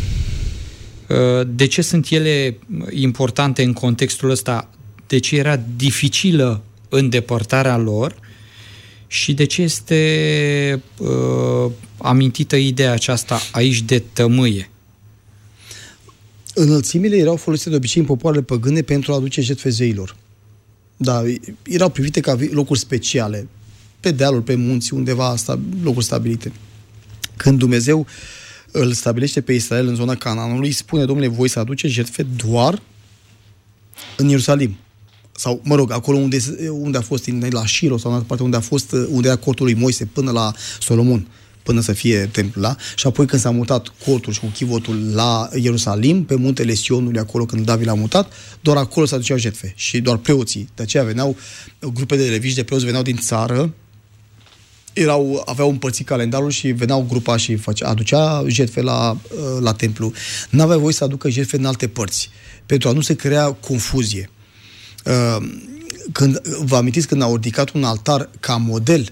De ce sunt ele importante în contextul ăsta? De ce era dificilă îndepărtarea lor? Și de ce este uh, amintită ideea aceasta aici de tămâie? Înălțimile erau folosite de obicei în popoarele păgâne pentru a aduce jertfe zeilor. Da, erau privite ca locuri speciale, pe dealuri, pe munți, undeva asta, locuri stabilite. Când Dumnezeu îl stabilește pe Israel în zona Canaanului, spune, domnule, voi să aduceți jertfe doar în Ierusalim. Sau, mă rog, acolo unde, unde a fost, la Shilo sau în altă parte, unde a fost, unde era cortul lui Moise până la Solomon, până să fie templul, da? Și apoi când s-a mutat cortul și cu chivotul la Ierusalim, pe muntele Sionului, acolo când David l-a mutat, doar acolo se aduceau jertfe. Și doar preoții. De aceea veneau grupe de leviși, de preoți veneau din țară, erau, aveau împărțit calendarul și veneau grupa și făcea, aducea jertfe la, la templu. N-avea voie să aducă jertfe în alte părți, pentru a nu se crea confuzie. Când, vă amintiți când au ridicat un altar ca model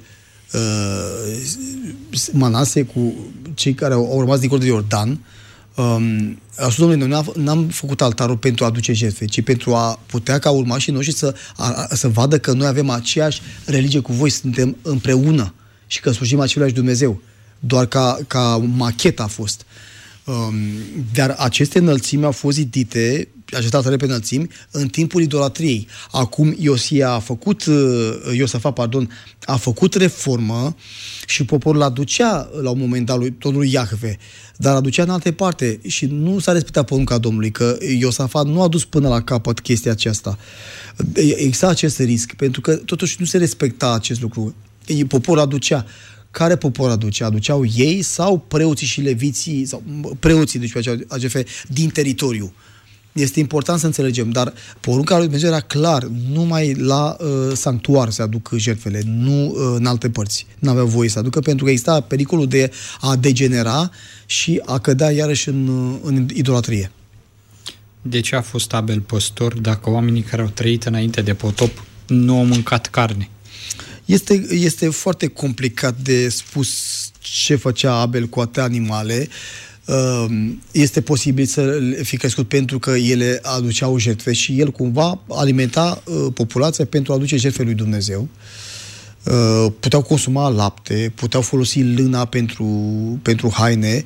Manase cu cei care au, au rămas dincolo de Iordan, um, a spus, domnule, noi n-am făcut altarul pentru a aduce jertfe, ci pentru a putea ca urmașii noștri să, a, să vadă că noi avem aceeași religie cu voi, suntem împreună și că slujim același Dumnezeu. Doar ca, ca machetă a fost. Um, dar aceste înălțimi au fost zidite, aceste altare pe înălțimi, în timpul idolatriei. Acum Iosia a făcut, Iosafat, pardon, a făcut reformă și poporul aducea la un moment dat lui, tot lui Iahve, dar aducea în alte parte și nu s-a respectat porunca Domnului, că Iosafat nu a dus până la capăt chestia aceasta. Exista acest risc, pentru că totuși nu se respecta acest lucru. Poporul aducea. Care popor aducea? Aduceau ei sau preoții și leviții, sau preoții, deci A G F, din teritoriu? Este important să înțelegem, dar porunca lui Dumnezeu era clar, numai la uh, sanctuar se aduc jertfele, nu uh, în alte părți. Nu aveau voie să aducă, pentru că exista pericolul de a degenera și a cădea iarăși în, în idolatrie. De ce a fost Abel păstor dacă oamenii care au trăit înainte de potop nu au mâncat carne? Este, este foarte complicat de spus ce făcea Abel cu atâtea animale. Este posibil să fi crescut pentru că ele aduceau jertfe și el cumva alimenta populația pentru a aduce jertfe lui Dumnezeu. Puteau consuma lapte, puteau folosi lâna pentru, pentru haine.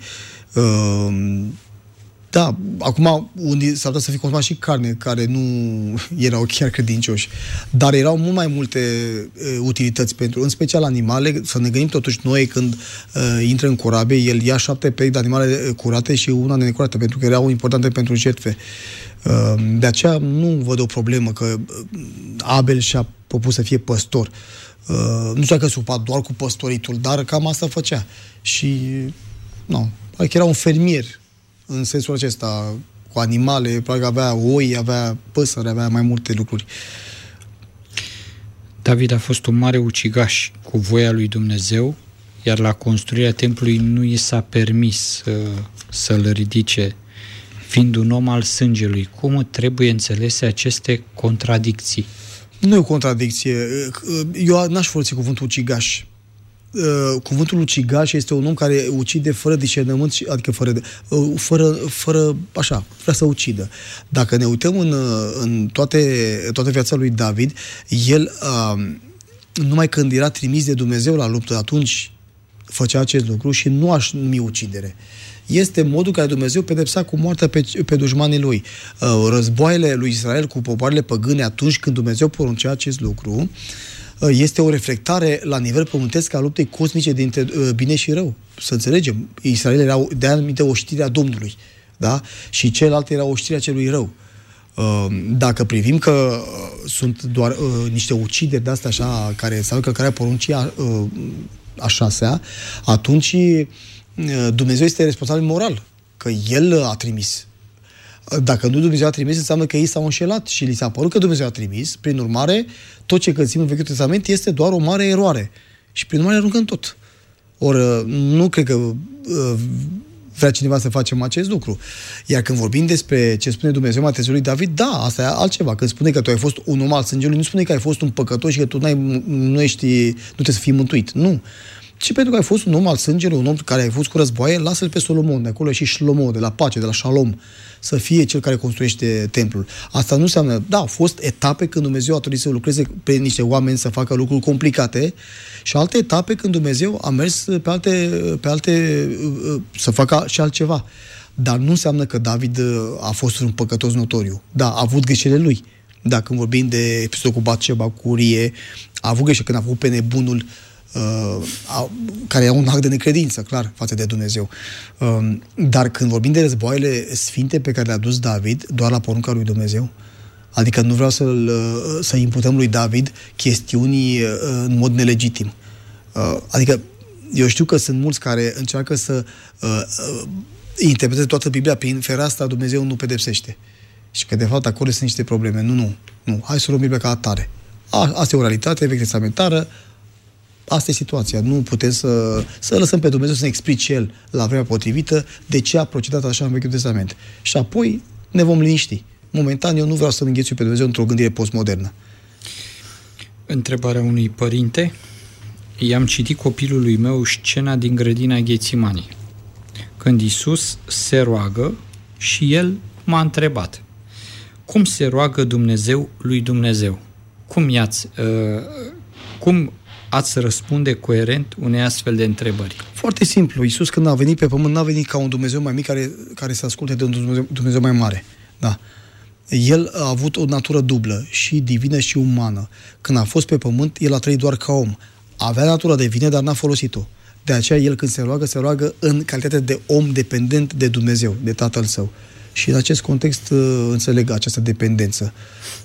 Da, acum unii s-ar putea să fi consumat și carne, care nu erau chiar credincioși. Dar erau mult mai multe uh, utilități pentru, în special animale. Să ne gândim totuși noi când uh, intră în corabie, el ia șapte perechi de animale curate și una de necurate, pentru că erau importante pentru jertfe. Uh, de aceea nu văd o problemă că Abel și-a propus să fie păstor. Uh, nu știu dacă se ocupa doar cu păstoritul, dar cam asta făcea. Și, nu, adică era un fermier în sensul acesta, cu animale, probabil avea oi, avea păsări, avea mai multe lucruri. David a fost un mare ucigaș cu voia lui Dumnezeu, iar la construirea templului nu i s-a permis să, să-l ridice, fiind un om al sângelui. Cum trebuie înțelese aceste contradicții? Nu e o contradicție. Eu n-aș folosi cuvântul ucigaș. Cuvântul ucigaș este un om care ucide fără discernământ, adică fără, fără, fără așa, vrea să ucidă. Dacă ne uităm în, în toate, toată viața lui David, el numai când era trimis de Dumnezeu la luptă, atunci făcea acest lucru și nu aș numi ucidere. Este modul în care Dumnezeu pedepsa cu moartea pe, pe dușmanii lui. Războaiele lui Israel cu popoarele păgâne, atunci când Dumnezeu poruncea acest lucru, este o reflectare la nivel pământesc a luptei cosmice dintre bine și rău. Să înțelegem, Israel era de anumite oștirea Domnului, da? Și celelalte era oștirea celui rău. Dacă privim că sunt doar niște ucideri de-astea așa, care înseamnă călcarea poruncii a, a șasea, atunci Dumnezeu este responsabil moral, că El a trimis. Dacă nu Dumnezeu a trimis, înseamnă că ei s-au înșelat și li s-a părut că Dumnezeu a trimis. Prin urmare, tot ce găsim în Vechiul Testament este doar o mare eroare. Și prin urmare aruncăm tot. Ori nu cred că vrea cineva să facem acest lucru. Iar când vorbim despre ce spune Dumnezeu Matezului David, da, asta e altceva. Când spune că tu ai fost un om al sângelui, nu spune că ai fost un păcătos și că tu n-ai, nu, ești, nu trebuie să fii mântuit. Nu. Și pentru că ai fost un om al sângelui, un om care ai fost cu războaie, lasă-l pe Solomon, de acolo și Shlomo, de la pace, de la Shalom, să fie cel care construiește templul. Asta nu înseamnă, da, au fost etape când Dumnezeu a trebuit să lucreze pe niște oameni să facă lucruri complicate și alte etape când Dumnezeu a mers pe alte, pe alte să facă și altceva. Dar nu înseamnă că David a fost un păcătos notoriu. Da, a avut greșelile lui. Da, când vorbim de episodul cu Batșeba, cu Urie, a avut greșeli când a făcut pe nebunul Uh, a, care au un act de necredință, clar, față de Dumnezeu. Uh, dar când vorbim de războaiele sfinte pe care le-a dus David, doar la porunca lui Dumnezeu, adică nu vreau să-l, să imputăm lui David chestiuni uh, în mod nelegitim. Uh, adică eu știu că sunt mulți care încearcă să uh, uh, interpreteze toată Biblia prin fereastra Dumnezeu nu pedepsește. Și că de fapt acolo sunt niște probleme. Nu, nu, nu. Hai să luăm Biblia ca atare. A, asta e o realitate vechi testamentară. Asta e situația. Nu putem să, să lăsăm pe Dumnezeu să ne explice El la vremea potrivită de ce a procedat așa în Vechiul Testament. Și apoi ne vom liniști. Momentan eu nu vreau să-mi înghețui pe Dumnezeu într-o gândire postmodernă. Întrebarea unui părinte. I-am citit copilului meu scena din grădina Ghețimani, când Iisus se roagă și el m-a întrebat: cum se roagă Dumnezeu lui Dumnezeu? Cum i-ați... Uh, cum ați răspunde coerent unei astfel de întrebări? Foarte simplu. Iisus, când a venit pe pământ, n-a venit ca un Dumnezeu mai mic care, care să asculte de un Dumnezeu, Dumnezeu mai mare. Da. El a avut o natură dublă, și divină și umană. Când a fost pe pământ, el a trăit doar ca om. Avea natura divină, dar n-a folosit-o. De aceea el, când se roagă, se roagă în calitate de om dependent de Dumnezeu, de Tatăl Său. Și în acest context înțeleg această dependență.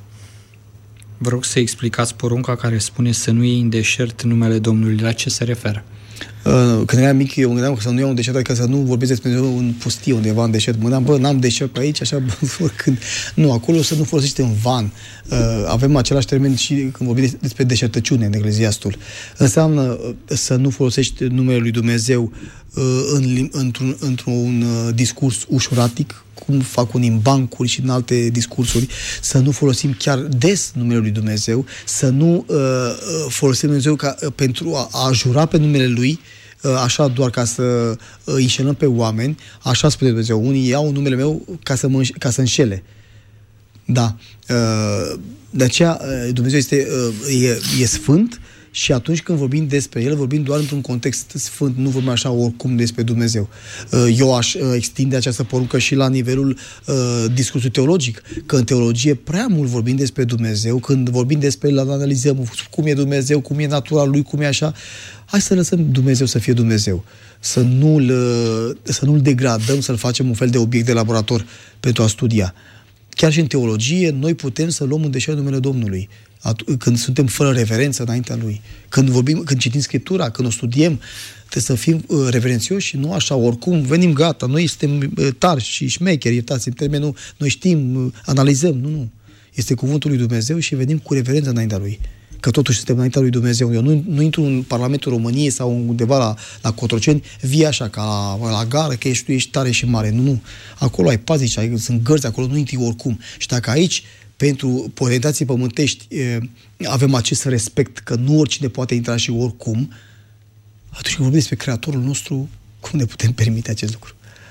Vă rog să explicați porunca care spune să nu iei în deșert numele Domnului. La ce se referă? Când eram mic, eu gândeam că să nu iau în deșert, adică să nu vorbesc despre Dumnezeu în pustie, undeva în deșert. Mă gândeam, bă, n-am deșert pe aici, așa, bă, când... Nu, acolo să nu folosești în van. Avem același termen și când vorbim despre deșertăciune în Ecleziastul. Înseamnă să nu folosești numele lui Dumnezeu în, într-un, într-un discurs ușuratic, cum fac unii în bancuri și în alte discursuri, să nu folosim chiar des numele lui Dumnezeu, să nu uh, folosim Dumnezeu ca, uh, pentru a, a jura pe numele Lui, uh, așa doar ca să uh, înșelăm pe oameni, așa spune Dumnezeu. Unii iau numele meu ca să, mă, ca să înșele. Da. Uh, de aceea uh, Dumnezeu este, uh, e, e sfânt. Și atunci când vorbim despre El, vorbim doar într-un context sfânt, nu vorbim așa oricum despre Dumnezeu. Eu aș extinde această poruncă și la nivelul uh, discursului teologic, că în teologie prea mult vorbim despre Dumnezeu, când vorbim despre El, analizăm cum e Dumnezeu, cum e natura Lui, cum e așa. Hai să lăsăm Dumnezeu să fie Dumnezeu, să nu-L, să nu-L degradăm, să-L facem un fel de obiect de laborator pentru a studia. Chiar și în teologie, noi putem să luăm în deșert numele Domnului, când suntem fără reverență înaintea Lui. Când vorbim, când citim Scriptura, când o studiem, trebuie să fim uh, reverențioși și nu așa, oricum, venim gata, noi suntem uh, tari și șmecheri, iertați-mi termenul, noi știm, uh, analizăm, nu, nu. Este cuvântul lui Dumnezeu și venim cu reverență înaintea Lui. Că totuși suntem înaintea lui Dumnezeu. Eu nu, nu intru în Parlamentul României sau undeva la, la Cotroceni, vii așa, ca la, la gară, că ești, tu ești tare și mare. Nu, nu. Acolo ai pazici, ai, sunt gărzi, acolo nu intri oricum. Și dacă aici, pentru orientații pământești, avem acest respect că nu oricine poate intra și oricum, atunci când vorbim despre Creatorul nostru, cum ne putem permite acest lucru?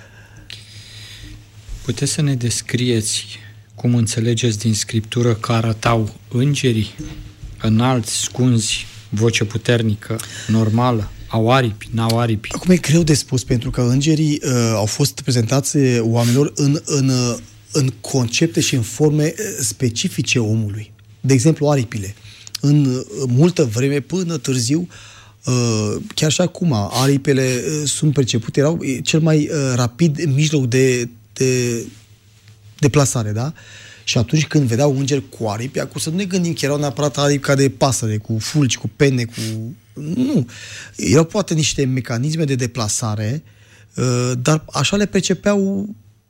Puteți să ne descrieți cum înțelegeți din Scriptură că arătau îngerii? Înalți, scunzi, voce puternică, normală, au aripi, n-au aripi? Acum e greu de spus, pentru că îngerii uh, au fost prezentați oamenilor în, în, uh, în concepte și în forme specifice omului. De exemplu, aripile. În uh, multă vreme, până târziu, uh, chiar și acum, aripile uh, sunt percepute, erau cel mai uh, rapid mijloc de, de deplasare, da? Și atunci când vedeau îngeri cu aripi, acum să nu ne gândim că erau neapărat aripi ca de pasăre, cu fulgi, cu pene, cu... Nu. Erau poate niște mecanisme de deplasare, dar așa le percepeau,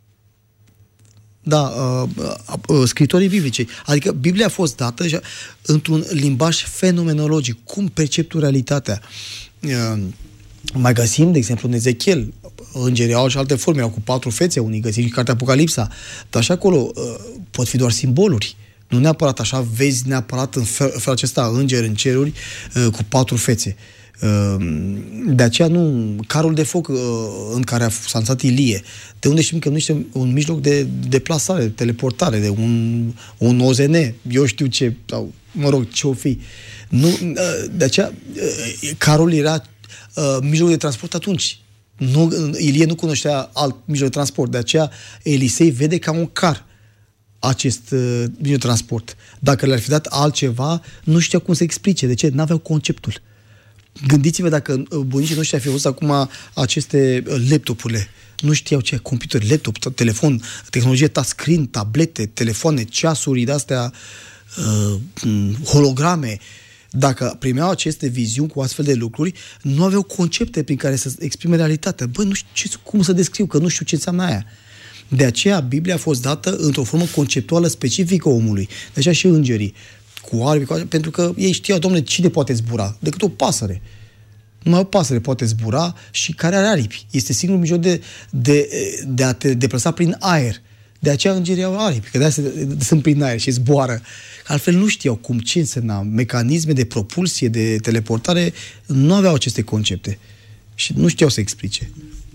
da, scritorii biblici. Adică Biblia a fost dată într-un limbaj fenomenologic. Cum percep tu realitatea? Mai găsim, de exemplu, în Ezechiel, îngerii au și alte forme, au cu patru fețe, unii găsim și cartea Apocalipsa, dar și acolo uh, pot fi doar simboluri. Nu neapărat așa vezi neapărat în fel, felul acesta îngeri în ceruri uh, cu patru fețe. Uh, de aceea nu, carul de foc uh, în care s-a lansat Ilie, de unde știm că nu este un mijloc de deplasare, de teleportare, de un, un O Z N, eu știu ce, sau mă rog, ce o fi. Nu, uh, de aceea uh, carul era uh, mijloc de transport atunci. Nu, Ilie nu cunoștea alt mijloc de transport, de aceea Elisei vede ca un car acest uh, mijloc de transport. Dacă le-ar fi dat altceva, nu știa cum să explice. De ce? N-aveau conceptul. Gândiți-vă dacă bunicii noștri ar fi văzut acum aceste laptopurile. Nu știau ce, computer, laptop, telefon, tehnologie touchscreen, tablete, telefoane, ceasuri de-astea, uh, holograme. Dacă primeau aceste viziuni cu astfel de lucruri, nu aveau concepte prin care să exprime realitatea. Bă, nu știu ce, cum să descriu, că nu știu ce înseamnă aia. De aceea Biblia a fost dată într-o formă conceptuală specifică omului. De aceea și îngerii, cu arbi, cu arbi, pentru că ei știau, domnule, cine poate zbura? Decât o pasăre. Numai o pasăre poate zbura și care are aripi. Este singurul mijloc de, de, de a te deplasa prin aer. De aceea îngerii au aripi, că de aceea sunt prin aer și zboară. Altfel nu știau cum, ce însemna mecanisme de propulsie, de teleportare, nu aveau aceste concepte. Și nu știau să explice.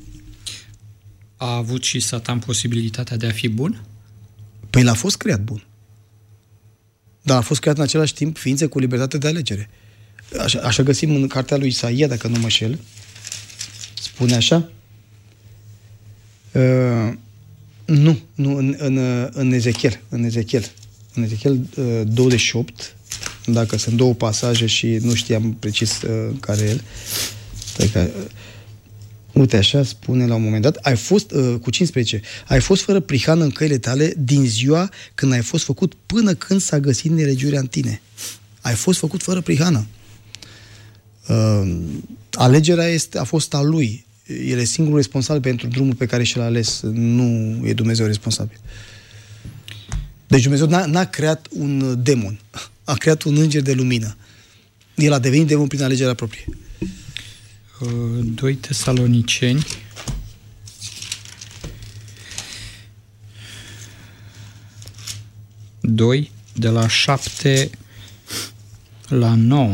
A avut și Satan posibilitatea de a fi bun? Păi l-a fost creat bun. Dar a fost creat în același timp ființe cu libertate de alegere. Așa, așa găsim în cartea lui Isaia, dacă nu mă șel. Spune așa? Uh, nu, nu, în, în, în Ezechiel. În Ezechiel. În Ezechiel uh, douăzeci și opt, dacă sunt două pasaje și nu știam precis uh, care el. Uh, uite, așa spune la un moment dat, ai fost, uh, cu cincisprezece, ai fost fără prihană în căile tale din ziua când ai fost făcut până când s-a găsit nelegiuirea în tine. Ai fost făcut fără prihană. Uh, alegerea este, a fost a lui. El e singurul responsabil pentru drumul pe care și-l-a ales. Nu e Dumnezeu responsabil. Deci Dumnezeu n-a, n-a creat un demon. A creat un înger de lumină. El a devenit demon prin alegerea proprie. doi Tesaloniceni doi, de la șapte la nouă.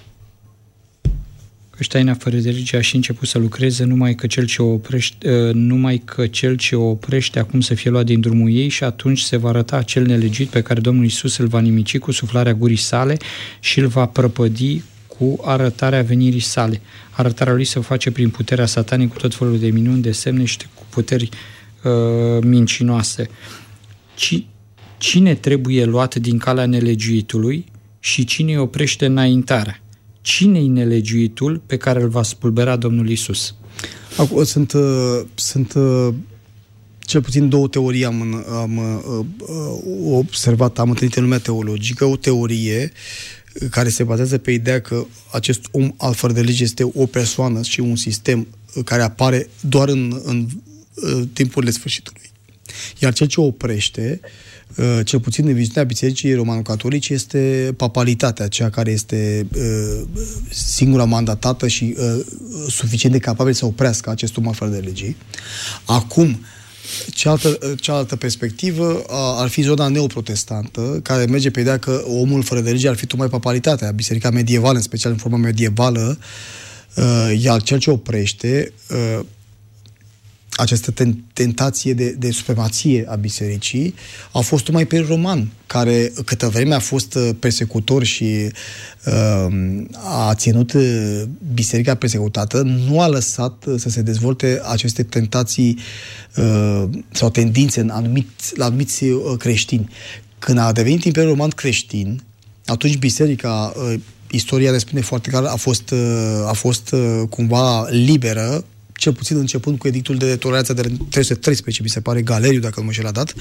Ăștia fără de lege a și început să lucreze, numai că cel ce o oprește, numai că cel ce o oprește acum să fie luat din drumul ei și atunci se va arăta acel nelegit pe care Domnul Iisus îl va nimici cu suflarea gurii sale și îl va prăpădi cu arătarea venirii sale. Arătarea lui se face prin puterea satanii cu tot felul de minuni, de semne și cu puteri uh, mincinoase. Ci, cine trebuie luat din calea nelegiuitului și cine îi oprește înaintarea? Cine-i nelegiuitul pe care îl va spulbera Domnul Iisus? Acum, sunt, sunt cel puțin două teorii am, am observat, am întâlnit în lumea teologică, o teorie care se bazează pe ideea că acest om al fără de lege este o persoană și un sistem care apare doar în, în, în timpurile sfârșitului. Iar cel ce o oprește, cel puțin în viziunea Bisericii Romano-Catolice, este papalitatea, cea care este singura mandatată și suficient de capabil să oprească acest om al fără de legii. Acum, cealaltă, cealaltă perspectivă ar fi zona neoprotestantă, care merge pe ideea că omul fără de lege ar fi tocmai papalitatea, biserica medievală, în special în forma medievală, iar cel ce oprește această tentație de, de supremație a bisericii a fost tocmai Imperiul Roman, care câtă vreme a fost persecutor și uh, a ținut biserica persecutată, nu a lăsat să se dezvolte aceste tentații uh, sau tendințe în anumiți, la anumiți creștini. Când a devenit Imperiul Roman creștin, atunci biserica, uh, istoria ne spune foarte clar, a fost, uh, a fost uh, cumva liberă, cel puțin începând cu edictul de toleranță de trei sute treisprezece, mi se pare, Galeriu, dacă nu mă șel a dat.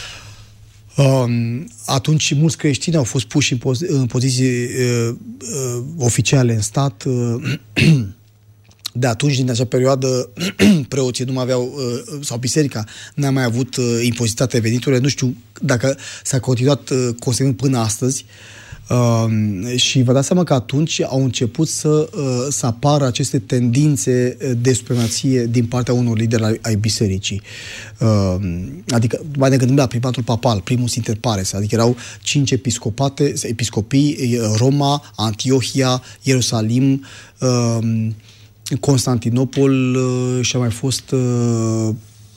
Um, atunci mulți creștini au fost puși în, pozi- în poziții uh, uh, oficiale în stat. Uh, de atunci, din acea perioadă, preoții nu mai aveau, uh, sau biserica n-a mai avut uh, impozitate veniturile. Nu știu dacă s-a continuat uh, consecvent până astăzi. Uh, și vă dați seama că atunci au început să, uh, să apară aceste tendințe de supremație din partea unor lideri ai, ai bisericii. Uh, adică, mai ne gândim la primatul papal, primus inter pares, adică erau cinci episcopate, episcopii, Roma, Antiohia, Ierusalim, uh, Constantinopol uh, și a mai fost uh,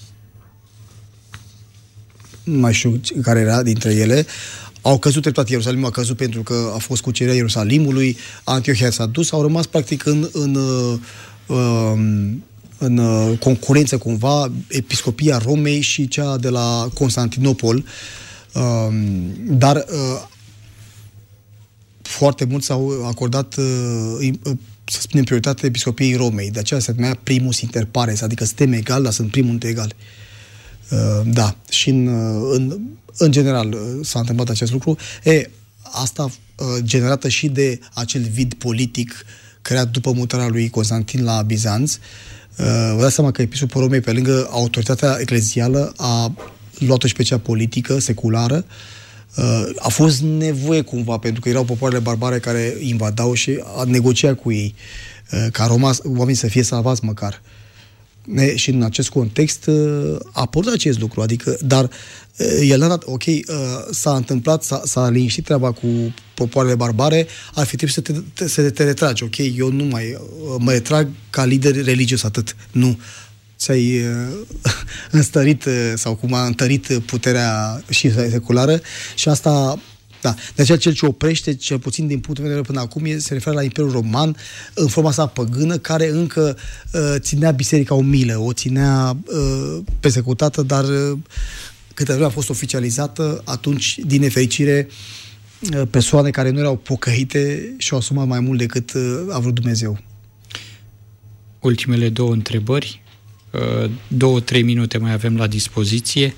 mai știu care era dintre ele. Au căzut treptat, Ierusalimul a căzut pentru că a fost cucerirea Ierusalimului, Antiohia s-a dus, au rămas practic în, în, în, în concurență cumva episcopia Romei și cea de la Constantinopol, dar foarte mult s-au acordat, să spunem, prioritate episcopiei Romei, de aceea se numea primus inter pares, adică suntem egali, dar sunt primul între egali. Da, și în, în, în general s-a întâmplat acest lucru. E, asta generată și de acel vid politic creat după mutarea lui Constantin la Bizanț. Vă dați seama că episcopul Romei, pe lângă autoritatea eclezială, a luat-o și pe cea politică, seculară. A fost nevoie cumva, pentru că erau popoarele barbare care invadau și a negociat cu ei, ca Roma, oamenii să fie salvați măcar. Ne, și în acest context a apărut acest lucru, adică, dar el a dat, ok, s-a întâmplat, s-a, s-a liniștit treaba cu popoarele barbare, ar fi trebuit să te, te, să te retragi, ok, eu nu mai mă retrag ca lider religios, atât, nu. Ți-ai uh, înstărit uh, sau cum a întărit puterea și seculară și asta, da. De aceea cel ce oprește, cel puțin din punctul meu de vedere până acum, e, se referă la Imperiul Roman în forma sa păgână, care încă uh, ținea biserica umilă, o ținea uh, persecutată, dar uh, câte vreme a fost oficializată, atunci, din nefericire, uh, persoane care nu erau pocăite și-au asumat mai mult decât uh, a vrut Dumnezeu. Ultimele două întrebări. Două, trei minute mai avem la dispoziție.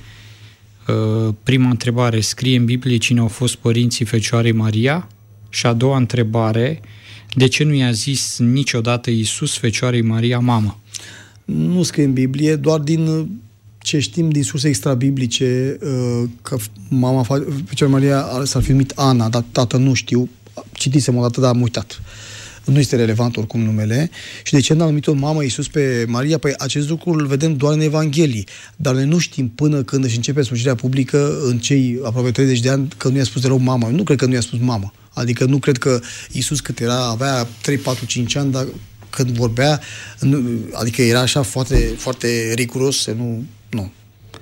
Prima întrebare, scrie în Biblie cine au fost părinții Fecioarei Maria? Și a doua întrebare, de ce nu i-a zis niciodată Iisus Fecioarei Maria mamă? Nu scrie în Biblie, doar din ce știm din surse extrabiblice, că mama Fecioarei Maria s-ar fi numit Ana, dar tată nu știu, citisem o dată, dar am uitat. Nu este relevant oricum numele. Și de ce n-a numit-o mamă Iisus pe Maria? Păi acest lucru îl vedem doar în Evanghelii. Dar noi nu știm până când își începe slujirea publică în cei aproape treizeci de ani că nu i-a spus deloc mamă. Nu cred că nu i-a spus mamă. Adică nu cred că Iisus cât era, avea trei, patru, cinci ani, dar când vorbea, nu, adică era așa foarte, foarte riguros, nu, nu.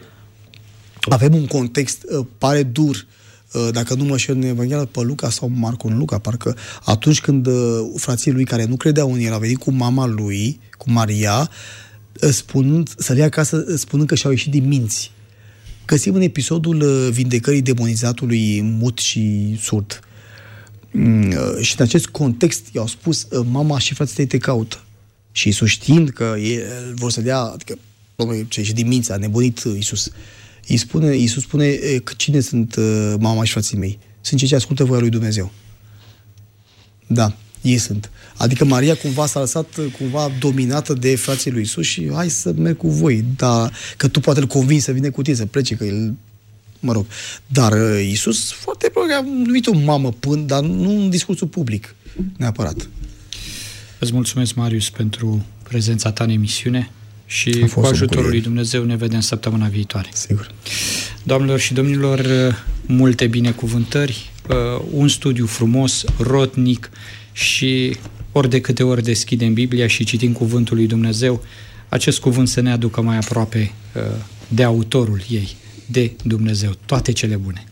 Avem un context, pare dur, dacă nu mă știu în Evanghelia, pe Luca sau Marcu în Luca, parcă atunci când frații lui care nu credeau în el au venit cu mama lui, cu Maria, spunând, să-l ia acasă, spunând că și-au ieșit din minți. Găsim în episodul vindecării demonizatului mut și surd. Și în acest context i-au spus, mama și frații tăi te caută. Și Iisus, știind că ei vor să dea, adică, domnule, ce ieșit din minți, a nebunit Iisus. Îi spune, Iisus spune că cine sunt uh, mama și frații mei? Sunt cei ce ascultă voia lui Dumnezeu. Da, ei sunt. Adică Maria cumva s-a lăsat cumva dominată de frații lui Iisus și hai să merg cu voi. Dar că tu poate îl convingi să vină cu tine, să plece, că el, mă rog. Dar uh, Iisus foarte probabil a numit o mamă până, dar nu în discursul public, neapărat. Îți mulțumesc, Marius, pentru prezența ta în emisiune. Și cu ajutorul lui Dumnezeu ne vedem săptămâna viitoare. Sigur. Doamnelor și domnilor, multe binecuvântări, un studiu frumos, rotnic și ori de câte ori deschidem Biblia și citim cuvântul lui Dumnezeu, acest cuvânt să ne aducă mai aproape de autorul ei, de Dumnezeu. Toate cele bune!